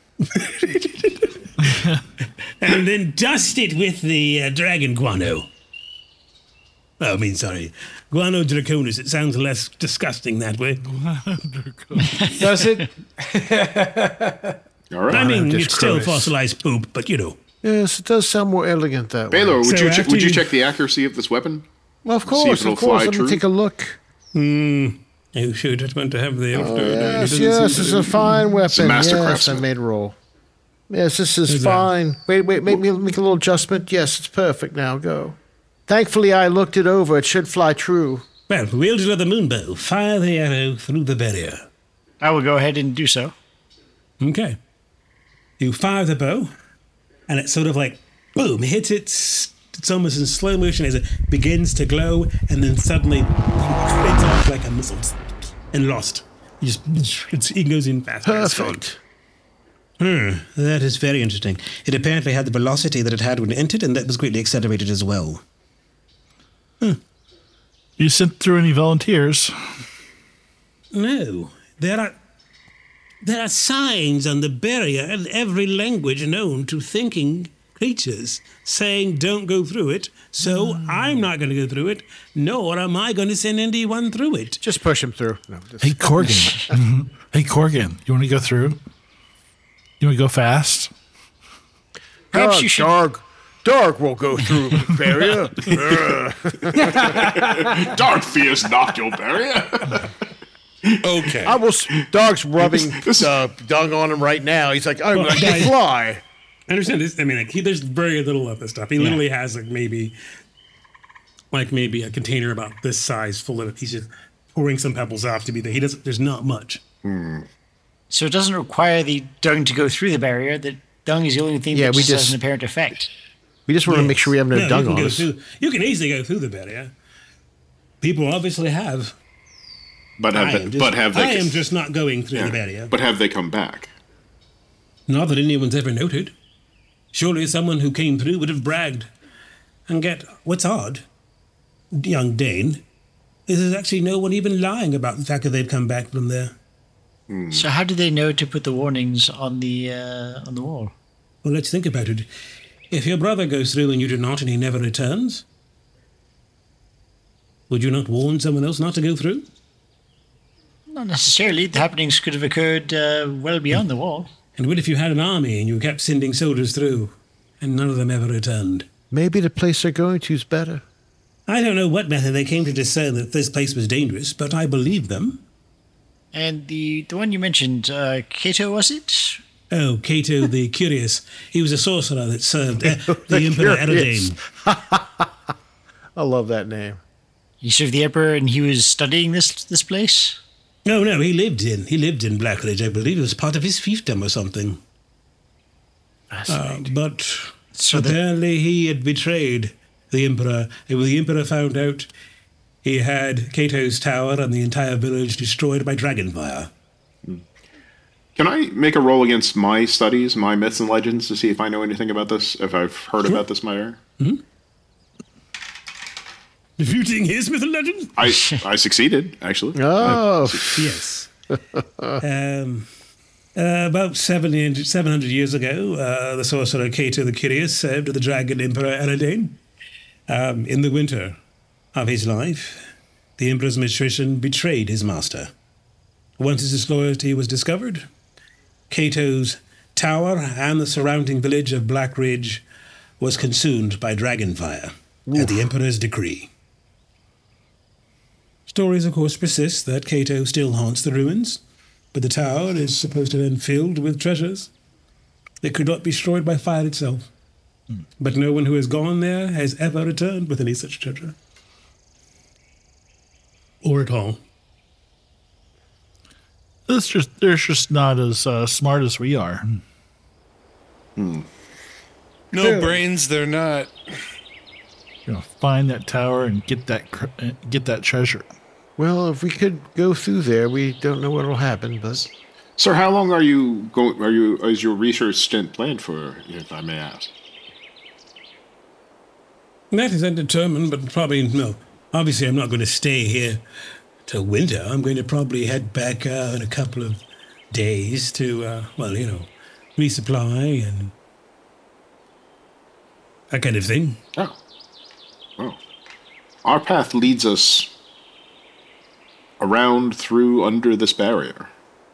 And then dust it with the dragon guano. Oh, I mean, sorry. Guano draconis. It sounds less disgusting that way. Does it? All right. I mean, it's still fossilized poop, but you know. Yes, it does sound more elegant that way. Baylor, would you check the accuracy of this weapon? Well, of course. Let me take a look. You sure just want to have the yes, it's a fine weapon. It's a master yes, I made a roll. Yes, this is fine. Wait, make a little adjustment. Yes, it's perfect now. Go. Thankfully, I looked it over. It should fly true. Well, wield another moonbow. Fire the arrow through the barrier. I will go ahead and do so. Okay. You fire the bow, and it sort of like, boom, hits it. It's almost in slow motion as it begins to glow, and then suddenly it's off like a missile and lost. It goes in fast. Perfect. That is very interesting. It apparently had the velocity that it had when it entered, and that was greatly accelerated as well. You sent through any volunteers? No. There are signs on the barrier in every language known to thinking creatures saying don't go through it, so I'm not going to go through it, nor am I going to send anyone through it. Just push him through. No, Hey, Corgan. Hey, Corgan, you want to go through? You want to go fast? Perhaps you should... Dark will go through the barrier. Dark fears not your barrier. Okay. Dog's rubbing dung on him right now. He's like, I'm going to fly. I understand this. I mean, there's very little of this stuff. He literally has maybe a container about this size full of it. He's just pouring some pebbles off to be there. There's not much. So it doesn't require the dung to go through the barrier. The dung is the only thing that just has an apparent effect. We just want to make sure we have no dung on us. You can easily go through the barrier. People obviously have. But have they? I am just not going through the barrier. But have they come back? Not that anyone's ever noted. Surely someone who came through would have bragged. And get what's odd, young Dane, is there's actually no one even lying about the fact that they'd come back from there. So how do they know to put the warnings on the wall? Well, let's think about it. If your brother goes through and you do not, and he never returns, would you not warn someone else not to go through? Not necessarily. The happenings could have occurred well beyond the wall. And what if you had an army and you kept sending soldiers through, and none of them ever returned? Maybe the place they're going to is better. I don't know what method they came to discern that this place was dangerous, but I believe them. And the one you mentioned, Cato, was it? Oh, Cato the Curious. He was a sorcerer that served the Emperor Eridane. I love that name. He served the Emperor and he was studying this place? No, he lived in Blackridge. I believe it was part of his fiefdom or something. But apparently he had betrayed the Emperor. And when the Emperor found out, he had Cato's tower and the entire village destroyed by dragonfire. Can I make a roll against my studies, my myths and legends, to see if I know anything about this, if I've heard about this matter? Refuting his myth and legends? I succeeded, actually. Oh. Yes. About 700 years ago, the sorcerer Cato the Curious served the dragon Emperor Eridane. In the winter of his life, the Emperor's magician betrayed his master. Once his disloyalty was discovered, Cato's tower and the surrounding village of Black Ridge was consumed by dragonfire at the Emperor's decree. Stories, of course, persist that Cato still haunts the ruins, but the tower is supposed to have been filled with treasures that could not be destroyed by fire itself. But no one who has gone there has ever returned with any such treasure. Or at all. They're just not as smart as we are. No brains, they're not. Find that tower and get that treasure. Well, if we could go through there, we don't know what will happen, but... Sir, how long are you going? Is your research stint planned for, if I may ask? That is undetermined, but probably no. Obviously, I'm not going to stay here till winter. I'm going to probably head back in a couple of days to, resupply and that kind of thing. Oh. Well, our path leads us around through under this barrier.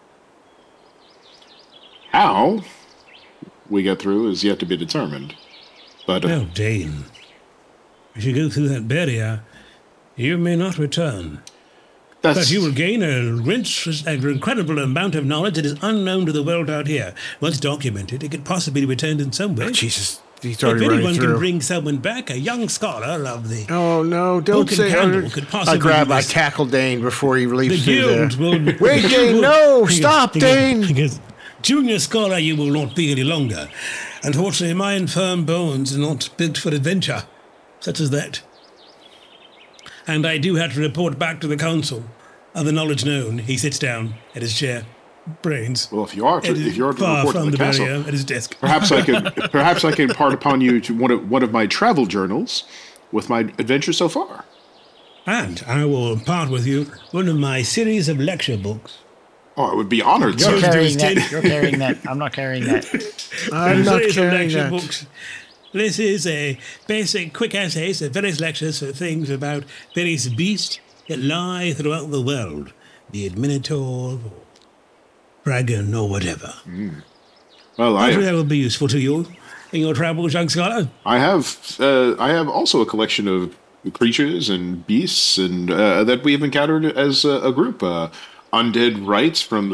How we get through is yet to be determined. But well, Dane, if you go through that barrier, you may not return. But you will gain an incredible amount of knowledge that is unknown to the world out here. Once documented, it could possibly be returned in some way. Oh, Jesus. He's already if anyone running through. can bring someone back, a young scholar of the Oh, no, don't say could possibly I tackle Dane before he leaps the through guild will, Wait, Dane, no! Stop, Dane! Because junior scholar you will not be any longer. Unfortunately, my infirm bones are not built for adventure, such as that. And I do have to report back to the council of the knowledge known. He sits down at his chair. Brains. Well, if you are to report to the castle, at his desk. perhaps I can impart upon you to one of my travel journals with my adventures so far. And I will impart with you one of my series of lecture books. Oh, I would be honored. You're carrying that. You're carrying that. I'm not carrying that. I'm not carrying that. Books. This is a basic, quick essays of various lectures for things about various beasts that lie throughout the world, be it minotaur, or dragon, or whatever. Well, hopefully that will be useful to you in your travels, young scholar. I have also a collection of creatures and beasts and that we have encountered as a group. Undead rites from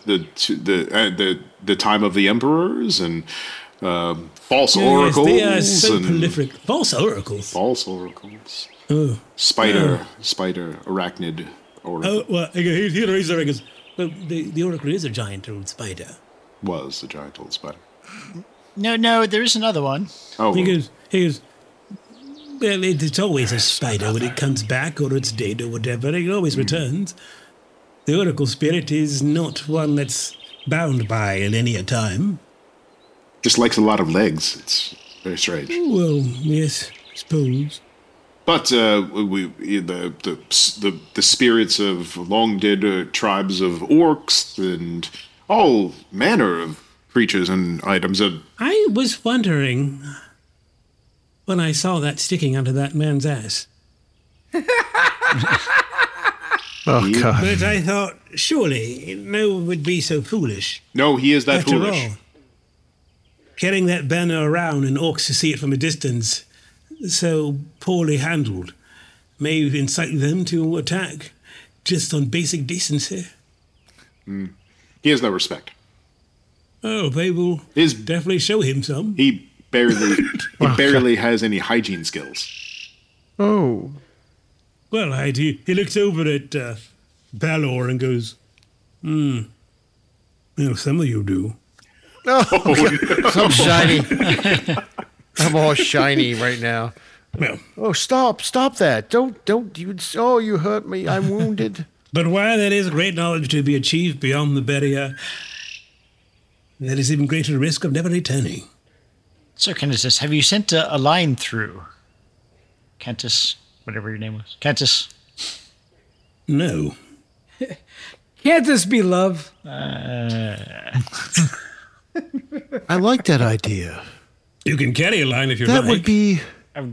the time of the emperors and false oracles. They are so prolific. False oracles. False oracles. Oh. Spider, arachnid. Oracle. Oh, well, here's the records. Well, the oracle is a giant old spider. Was the giant old spider. No, there is another one. Oh. He goes, well, it's always a spider when it comes back or it's dead or whatever. It always returns. The oracle spirit is not one that's bound by at any time. Just likes a lot of legs. It's very strange. Well, yes, I suppose. But the spirits of long dead tribes of orcs and all manner of creatures and items. I was wondering when I saw that sticking out of that man's ass. Oh, God. But I thought, surely no one would be so foolish. No, he is that After foolish. all, carrying that banner around and orcs to see it from a distance, so poorly handled, may incite them to attack just on basic decency. He has no respect. Oh, they will definitely show him some. He barely has any hygiene skills. Oh. Well, he looks over at Balor and goes, well, some of you do. Oh, so shiny. I'm all shiny right now. Well, oh, stop that. Don't you hurt me. I'm wounded. But while there is great knowledge to be achieved beyond the barrier, there is even greater risk of never returning. Sir Cantus, have you sent a line through? Cantus, whatever your name was. Cantus? No. Can't this be love? I like that idea. You can carry a line if you like. That would be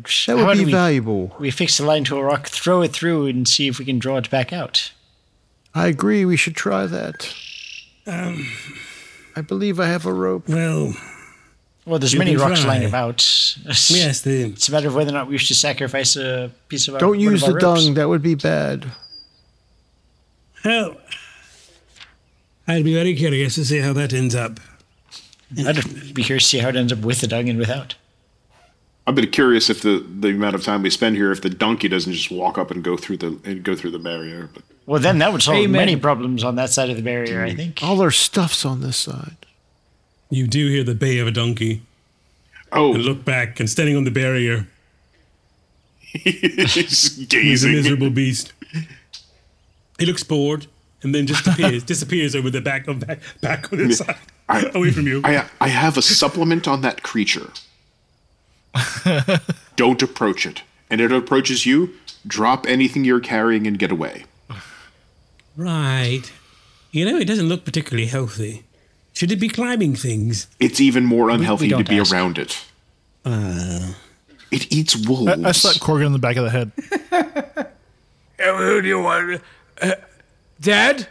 valuable. We fix the line to a rock, throw it through, and see if we can draw it back out. I agree. We should try that. I believe I have a rope. Well, there's many rocks lying about. Yes, it's a matter of whether or not we wish to sacrifice a piece of our. Don't use the ropes. dung. That would be bad. Well, I'd be very curious to see how that ends up. I'd be curious to see how it ends up with the dung and without. I've been curious if the amount of time we spend here, if the donkey doesn't just walk up and go through the barrier. But. Well, then that would solve many problems on that side of the barrier, I think. All our stuff's on this side. You do hear the bay of a donkey. Oh. And look back, and standing on the barrier. He's gazing. He's a miserable beast. He looks bored, and then just disappears over the back on his side, away from you. I have a supplement on that creature. Don't approach it. And it approaches you, drop anything you're carrying and get away. Right. You know, it doesn't look particularly healthy. Should it be climbing things? It's even more unhealthy to be around it. It eats wolves. I slapped Corgan in the back of the head. Who do you want? Dad?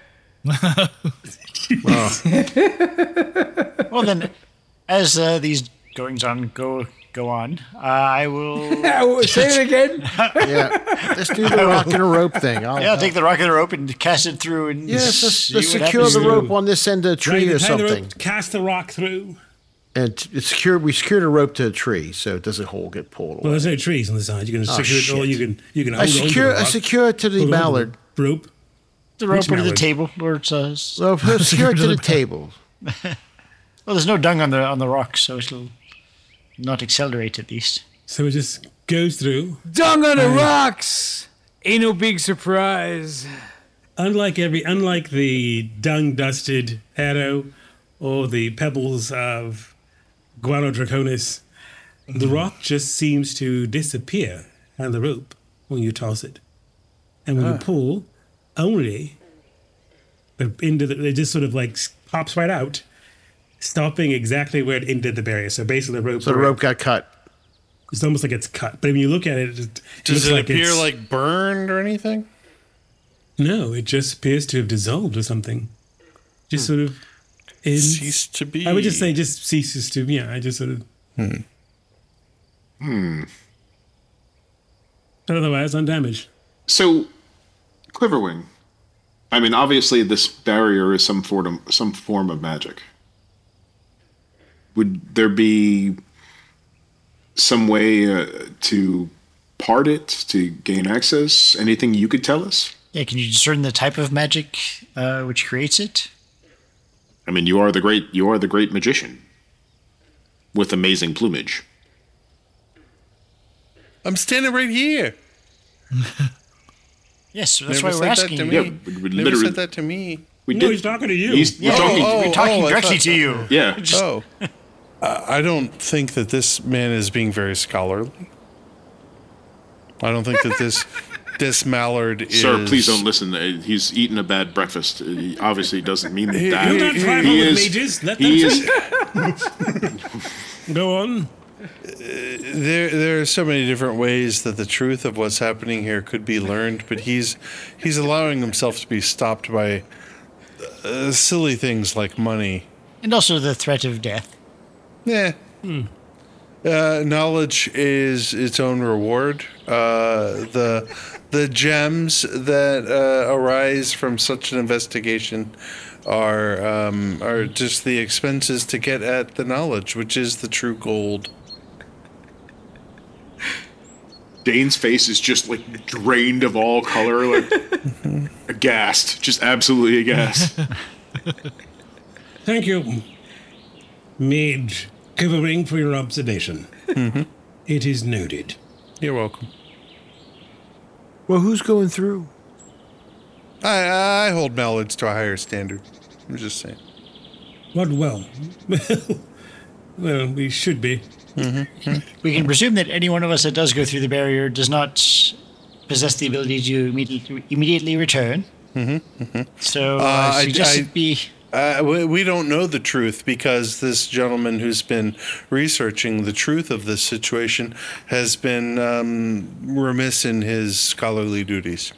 Well, then, as these goings on go on, I will... Say it again? Yeah, let's do the rock and a rope thing. I'll take the rock and a rope and cast it through and let's secure the rope on this end of the tree or something. Cast the rock through. And it's secure. We secured a rope to a tree, so it doesn't get pulled away. Well, there's no trees on the side. You can secure it all. You can hold I secure it to the mallard. Rope. The rope to the table, where it says. So secure it to the table. Well, there's no dung on the rock, so it'll not accelerate at least. So it just goes through. Dung on the rocks! Ain't no big surprise. Unlike the dung-dusted arrow or the pebbles of Guano Draconis, the rock just seems to disappear on the rope when you toss it. And when you pull, only it just sort of like pops right out, stopping exactly where it ended the barrier. So basically the rope got cut. It's almost like it's cut. But when you look at it, does it appear like burned or anything? No, it just appears to have dissolved or something. Just sort of ceased to be. I would just say just ceases to. Yeah, I just sort of. But otherwise, undamaged. So, Quiverwing. I mean, obviously, this barrier is some form of magic. Would there be some way to part it, to gain access? Anything you could tell us? Yeah, can you discern the type of magic which creates it? I mean, you are the great magician with amazing plumage. I'm standing right here. Yes, that's why we're asking you. Yeah, Never said that to me. He's talking to you. We're talking directly to you. Yeah. I don't think that this man is being very scholarly. I don't think that this mallard is... Sir, please don't listen. He's eaten a bad breakfast. He obviously doesn't mean that. Do not trifle with mages. Let them speak. Go on. There are so many different ways that the truth of what's happening here could be learned, but he's allowing himself to be stopped by silly things like money. And also the threat of death. Yeah. Knowledge is its own reward. The gems that arise from such an investigation are just the expenses to get at the knowledge, which is the true gold. Dane's face is just like drained of all color, like aghast, just absolutely aghast. Thank you, Mage Quiverwing, for your observation. It is noted. You're welcome. Well, who's going through? I hold mallards to a higher standard. I'm just saying. What? Well, we should be. We can presume that any one of us that does go through the barrier does not possess the ability to immediately return. So I suggest it be... we don't know the truth because this gentleman who's been researching the truth of this situation has been remiss in his scholarly duties.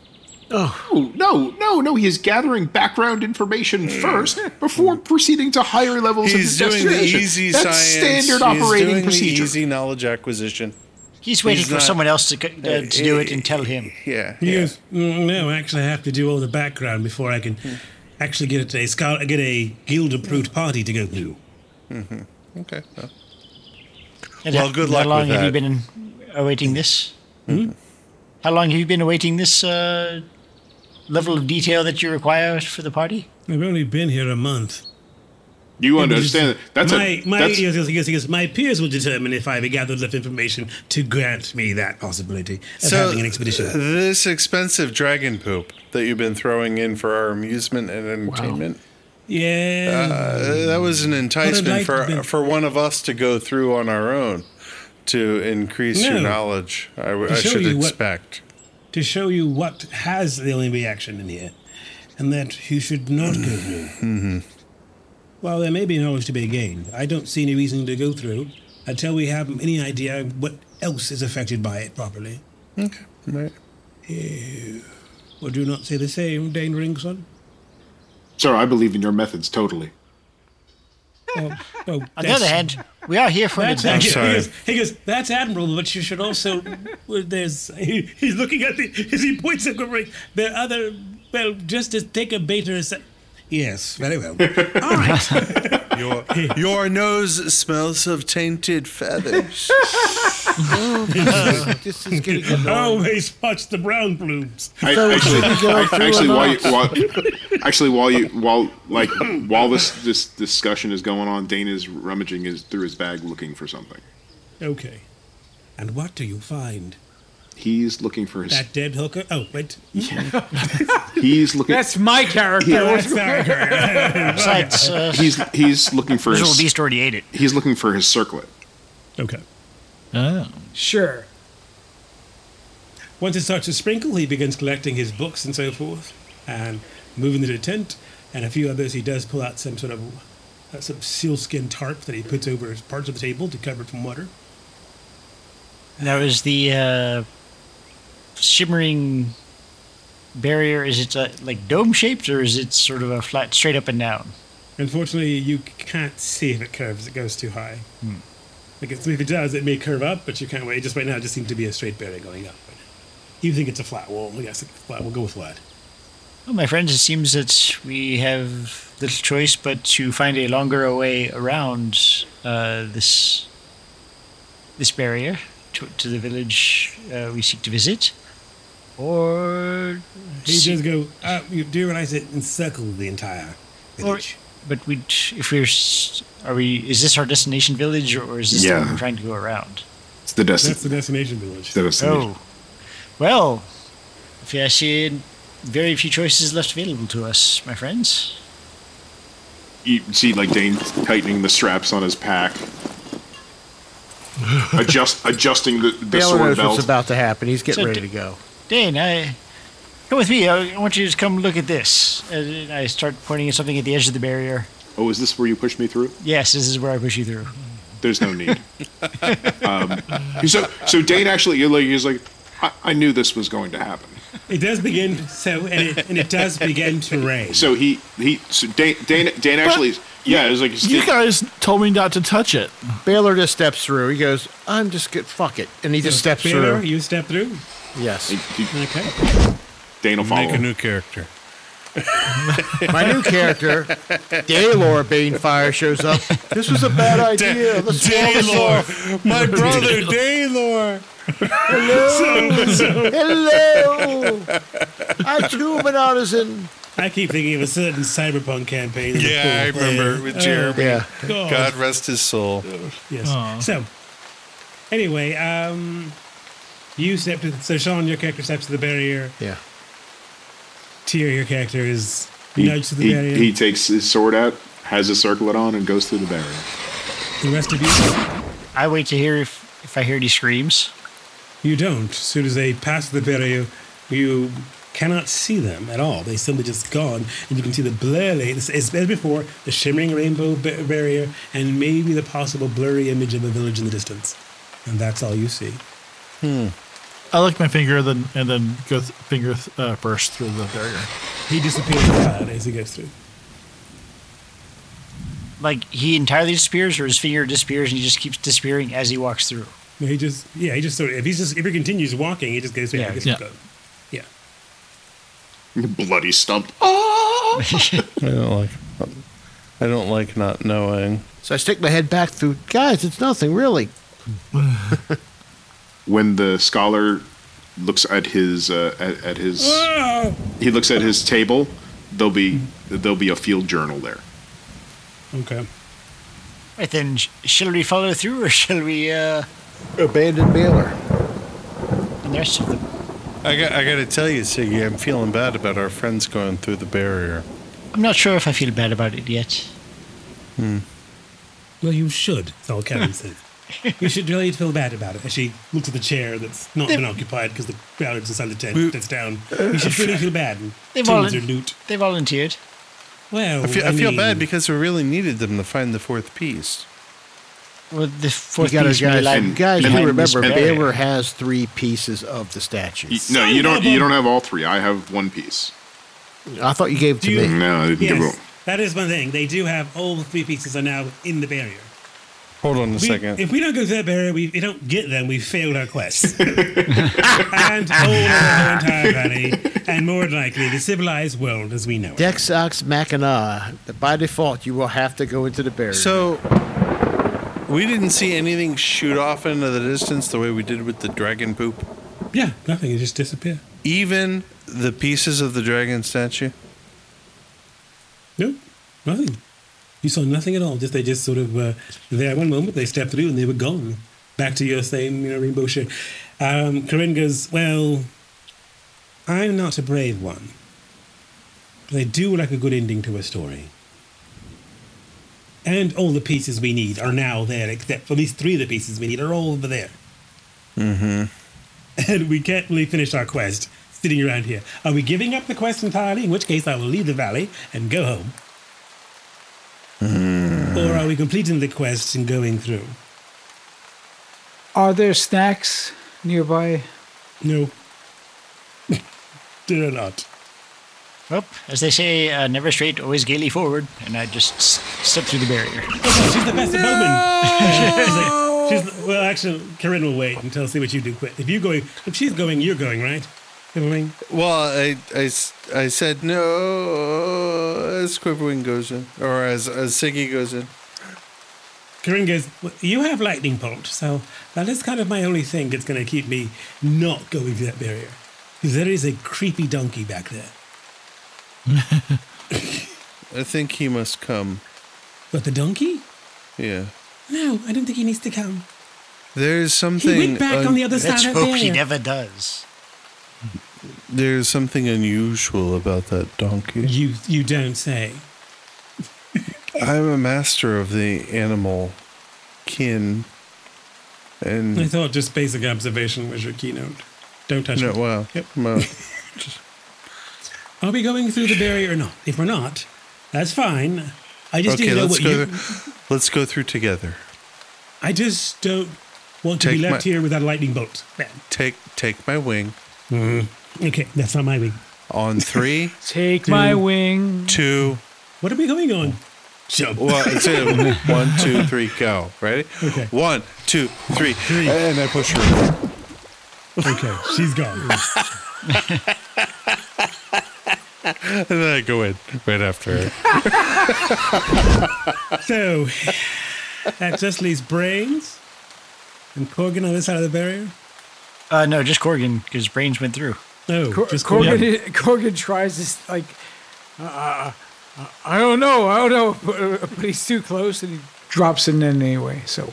Oh, no. He is gathering background information first before proceeding to higher levels of his destination. He's doing the easy That's science. standard operating procedure. The easy knowledge acquisition. He's waiting for someone else to do it and tell him. Yeah. He goes, no, actually I have to do all the background before I can actually get a guild-approved party to go through. Mm-hmm. Okay. Well, good luck with that. How long have you been awaiting this? How long have you been awaiting this level of detail that you require for the party? I've only been here a month. You understand that? My peers will determine if I've gathered enough information to grant me that possibility of having an expedition. This expensive dragon poop that you've been throwing in for our amusement and entertainment. Wow. Yeah. That was an enticement for one of us to go through on our own to increase your knowledge. I should expect. To show you what has the only reaction in here, and that you should not go through. Mm-hmm. Well, there may be knowledge to be gained. I don't see any reason to go through until we have any idea what else is affected by it properly. Okay. Right. Would you not say the same, Dane Ringson? Sir, I believe in your methods totally. On the other hand, we are here for an adventure. He goes, that's admirable, but you should also... he's looking at as he points at the other... Well, just to take a beta... Yes, very well. All right. Your nose smells of tainted feathers. This is getting annoying. Always watch the brown plumes. While this discussion is going on, Dane is rummaging through his bag looking for something. Okay. And what do you find? He's looking for his... That dead hooker? Oh, wait. Yeah. He's looking... That's my character. He's looking for Visual Beast already ate it. He's looking for his circlet. Okay. Oh. Sure. Once it starts to sprinkle, he begins collecting his books and so forth, and moving to the tent, and a few others. He does pull out some sort of some sealskin tarp that he puts over parts of the table to cover it from water. Now, is the shimmering barrier, is it like dome-shaped, or is it sort of a flat, straight up and down? Unfortunately, you can't see if it curves. It goes too high. If it does, it may curve up, but you can't wait. Just right now, it just seems to be a straight barrier going up. You think it's a flat wall? Yes, flat. We'll go with flat. Well, my friends, it seems that we have little choice but to find a longer way around this barrier to the village we seek to visit, or he does go. You do realize it encircles the entire village. But is this our destination village, or is this the one we're trying to go around? It's the destination. That's the destination village. Oh, well, if I see very few choices left available to us, my friends. You see, like, Dane tightening the straps on his pack, adjusting the Baylor sword knows belt. what's about to happen. He's getting ready to go. Dane, come with me. I want you to come look at this. And I start pointing at something at the edge of the barrier. Oh, is this where you push me through? Yes, this is where I push you through. There's no need. So Dane actually, he's like, I knew this was going to happen. It does begin and it does begin to rain. So Dane actually, it's like you guys told me not to touch it. Baylor just steps through. He goes, fuck it, and he just steps Baylor, through. You step through. Yes. Okay. Dane will follow. Make a new character. My new character, Daylor Banefire, shows up. This was a bad idea. Daylor, my brother Daylor. Hello. I'm Tuban Artisan. I keep thinking of a certain cyberpunk campaign. Yeah, I remember with Jeremy. Yeah. God rest his soul. Yes. So, anyway, you step to... So, Sean, your character steps to the barrier. Yeah. Tyr, your character is nudged to the barrier. He takes his sword out, has his circlet on, and goes through the barrier. The rest of you? I wait to hear if I hear any screams. You don't. As soon as they pass the barrier, you cannot see them at all. They simply just gone, and you can see the blurry, as before, the shimmering rainbow barrier, and maybe the possible blurry image of a village in the distance. And that's all you see. I lick my finger and then go finger first through the barrier. He disappears as he goes through. Like he entirely disappears, or his finger disappears and he just keeps disappearing as he walks through. No, he just sort of, if he continues walking, he just goes through. Yeah. Bloody stumped. I don't like not knowing. So I stick my head back through. Guys, it's nothing really. When the scholar looks at his he looks at his table, there'll be a field journal there. Okay. Right then, shall we follow through, or shall we abandon Baylor? And the rest of them. I got to tell you, Siggy, I'm feeling bad about our friends going through the barrier. I'm not sure if I feel bad about it yet. Well, you should. That's all Kevin said. You should really feel bad about it. As she looks at the chair that's not been occupied because the crowd is inside the tent that's down. You should really feel bad. They volunteered. Well, I feel bad because we really needed them to find the fourth piece. Well, the fourth piece. Guys, you remember Baylor has 3 pieces of the statues. No, you don't. You don't have all 3. I have 1 piece. I thought you gave it to me. No, I didn't give it. That is one thing. They do have all 3 pieces are now in the barrier. Hold on a second. If we don't go through that barrier, we don't get them, we failed our quest. And all over the entire valley, and more than likely, the civilized world as we know it. Dex Ox Machina. By default, you will have to go into the barrier. So, we didn't see anything shoot off into the distance the way we did with the dragon poop? Yeah, nothing. It just disappeared. Even the pieces of the dragon statue? Nope, nothing. You saw nothing at all. They just sort of there one moment they stepped through and they were gone. Back to your same rainbow shirt. Corinne goes, well, I'm not a brave one, but I do like a good ending to a story. And all the pieces we need are now there, except for at least 3 of the pieces we need are all over there. Mm-hmm. And we can't really finish our quest sitting around here. Are we giving up the quest entirely? In which case I will leave the valley and go home. Or are we completing the quest and going through? Are there snacks nearby? No. There are not. Well, as they say, never straight, always gaily forward. And I just stepped through the barrier. Oh, she's the best at bowman. Well, actually, Corinne will wait until see what you do quick. If she's going, you're going, right? Well, I said no as Quiverwing goes in, or as Siggy goes in. Corinne goes, well, you have lightning bolt, so that is kind of my only thing that's going to keep me not going through that barrier. Because there is a creepy donkey back there. I think he must come. But the donkey? Yeah. No, I don't think he needs to come. There's something... He went back on the other side of the barrier. Let's hope he never does. There's something unusual about that donkey. You don't say. I'm a master of the animal kin, and I thought just basic observation was your keynote. Don't touch it. Well, yep. Well, are we going through the barrier or not? If we're not, that's fine. I just didn't know what you... Let's go through together. I just don't want to be left here without a lightning bolt. Man. Take my wing. Mm-hmm. Okay, that's not my wing. On 3. Take my wing. 2. What are we going on? Jump. Well, it's 1, 2, 3, go. Ready? Okay. 1, 2, 3. And I push her. Okay, she's gone. And then I go in right after her. So, that just leaves Brains and Corgan on the other side of the barrier? No, just Corgan, because Brains went through. No, just Corgan tries this, like, I don't know, but he's too close, and he drops it in anyway, so...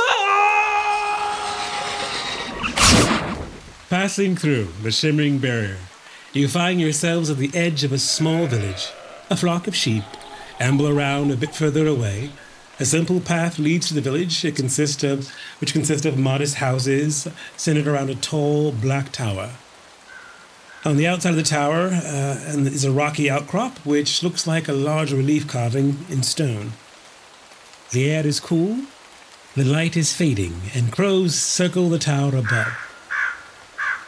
Passing through the shimmering barrier, you find yourselves at the edge of a small village. A flock of sheep amble around a bit further away. A simple path leads to the village, which consists of modest houses centered around a tall black tower. On the outside of the tower is a rocky outcrop, which looks like a large relief carving in stone. The air is cool, the light is fading, and crows circle the tower above.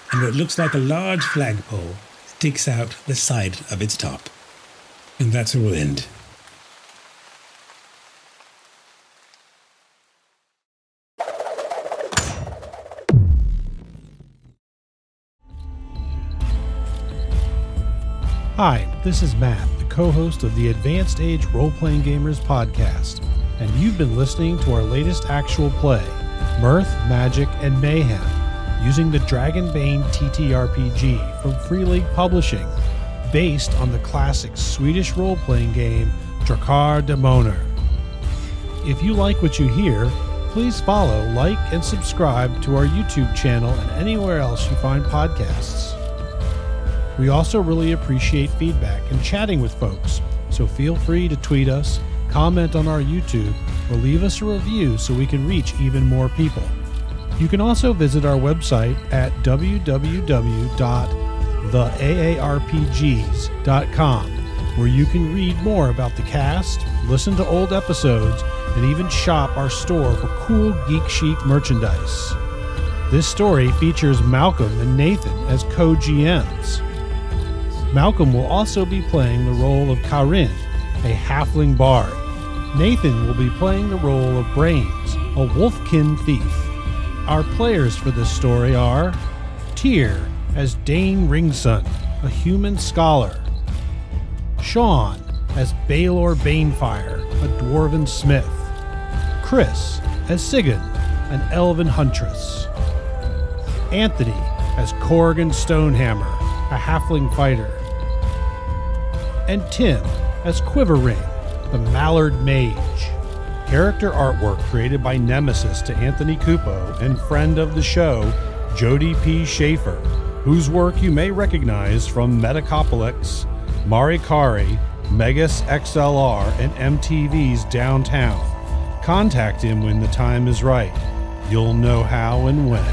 and what looks like a large flagpole sticks out the side of its top. And that's where we'll end. Hi, this is Matt, the co-host of the Advanced Age Role-Playing Gamers podcast, and you've been listening to our latest actual play, Mirth, Magic, and Mayhem, using the Dragonbane TTRPG from Free League Publishing, based on the classic Swedish role-playing game Drakar Demoner. If you like what you hear, please follow, like, and subscribe to our YouTube channel and anywhere else you find podcasts. We also really appreciate feedback and chatting with folks, so feel free to tweet us, comment on our YouTube, or leave us a review so we can reach even more people. You can also visit our website at www.theaarpgs.com, where you can read more about the cast, listen to old episodes, and even shop our store for cool Geek Chic merchandise. This story features Malcolm and Nathan as co-GMs. Malcolm will also be playing the role of Karin, a halfling bard. Nathan will be playing the role of Brains, a wolfkin thief. Our players for this story are Tyr as Dane Ringson, a human scholar. Sean as Baelor Banefire, a dwarven smith. Chris as Sigyn, an elven huntress. Anthony as Corrigan Stonehammer, a halfling fighter. And Tim as Quiverring, the Mallard Mage. Character artwork created by Nemesis to Anthony Cupo and friend of the show, Jody P. Schaefer, whose work you may recognize from Metacopolis, Marikari, Megas XLR, and MTV's Downtown. Contact him when the time is right. You'll know how and when.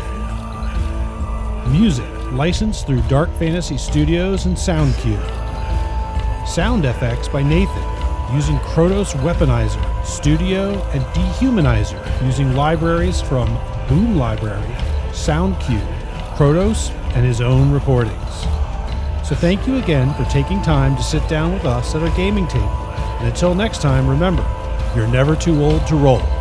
Music licensed through Dark Fantasy Studios and SoundCube. Sound effects by Nathan, using Krotos Weaponizer, Studio, and Dehumanizer, using libraries from Boom Library, SoundCube, Krotos, and his own recordings. So thank you again for taking time to sit down with us at our gaming table. And until next time, remember, you're never too old to roll.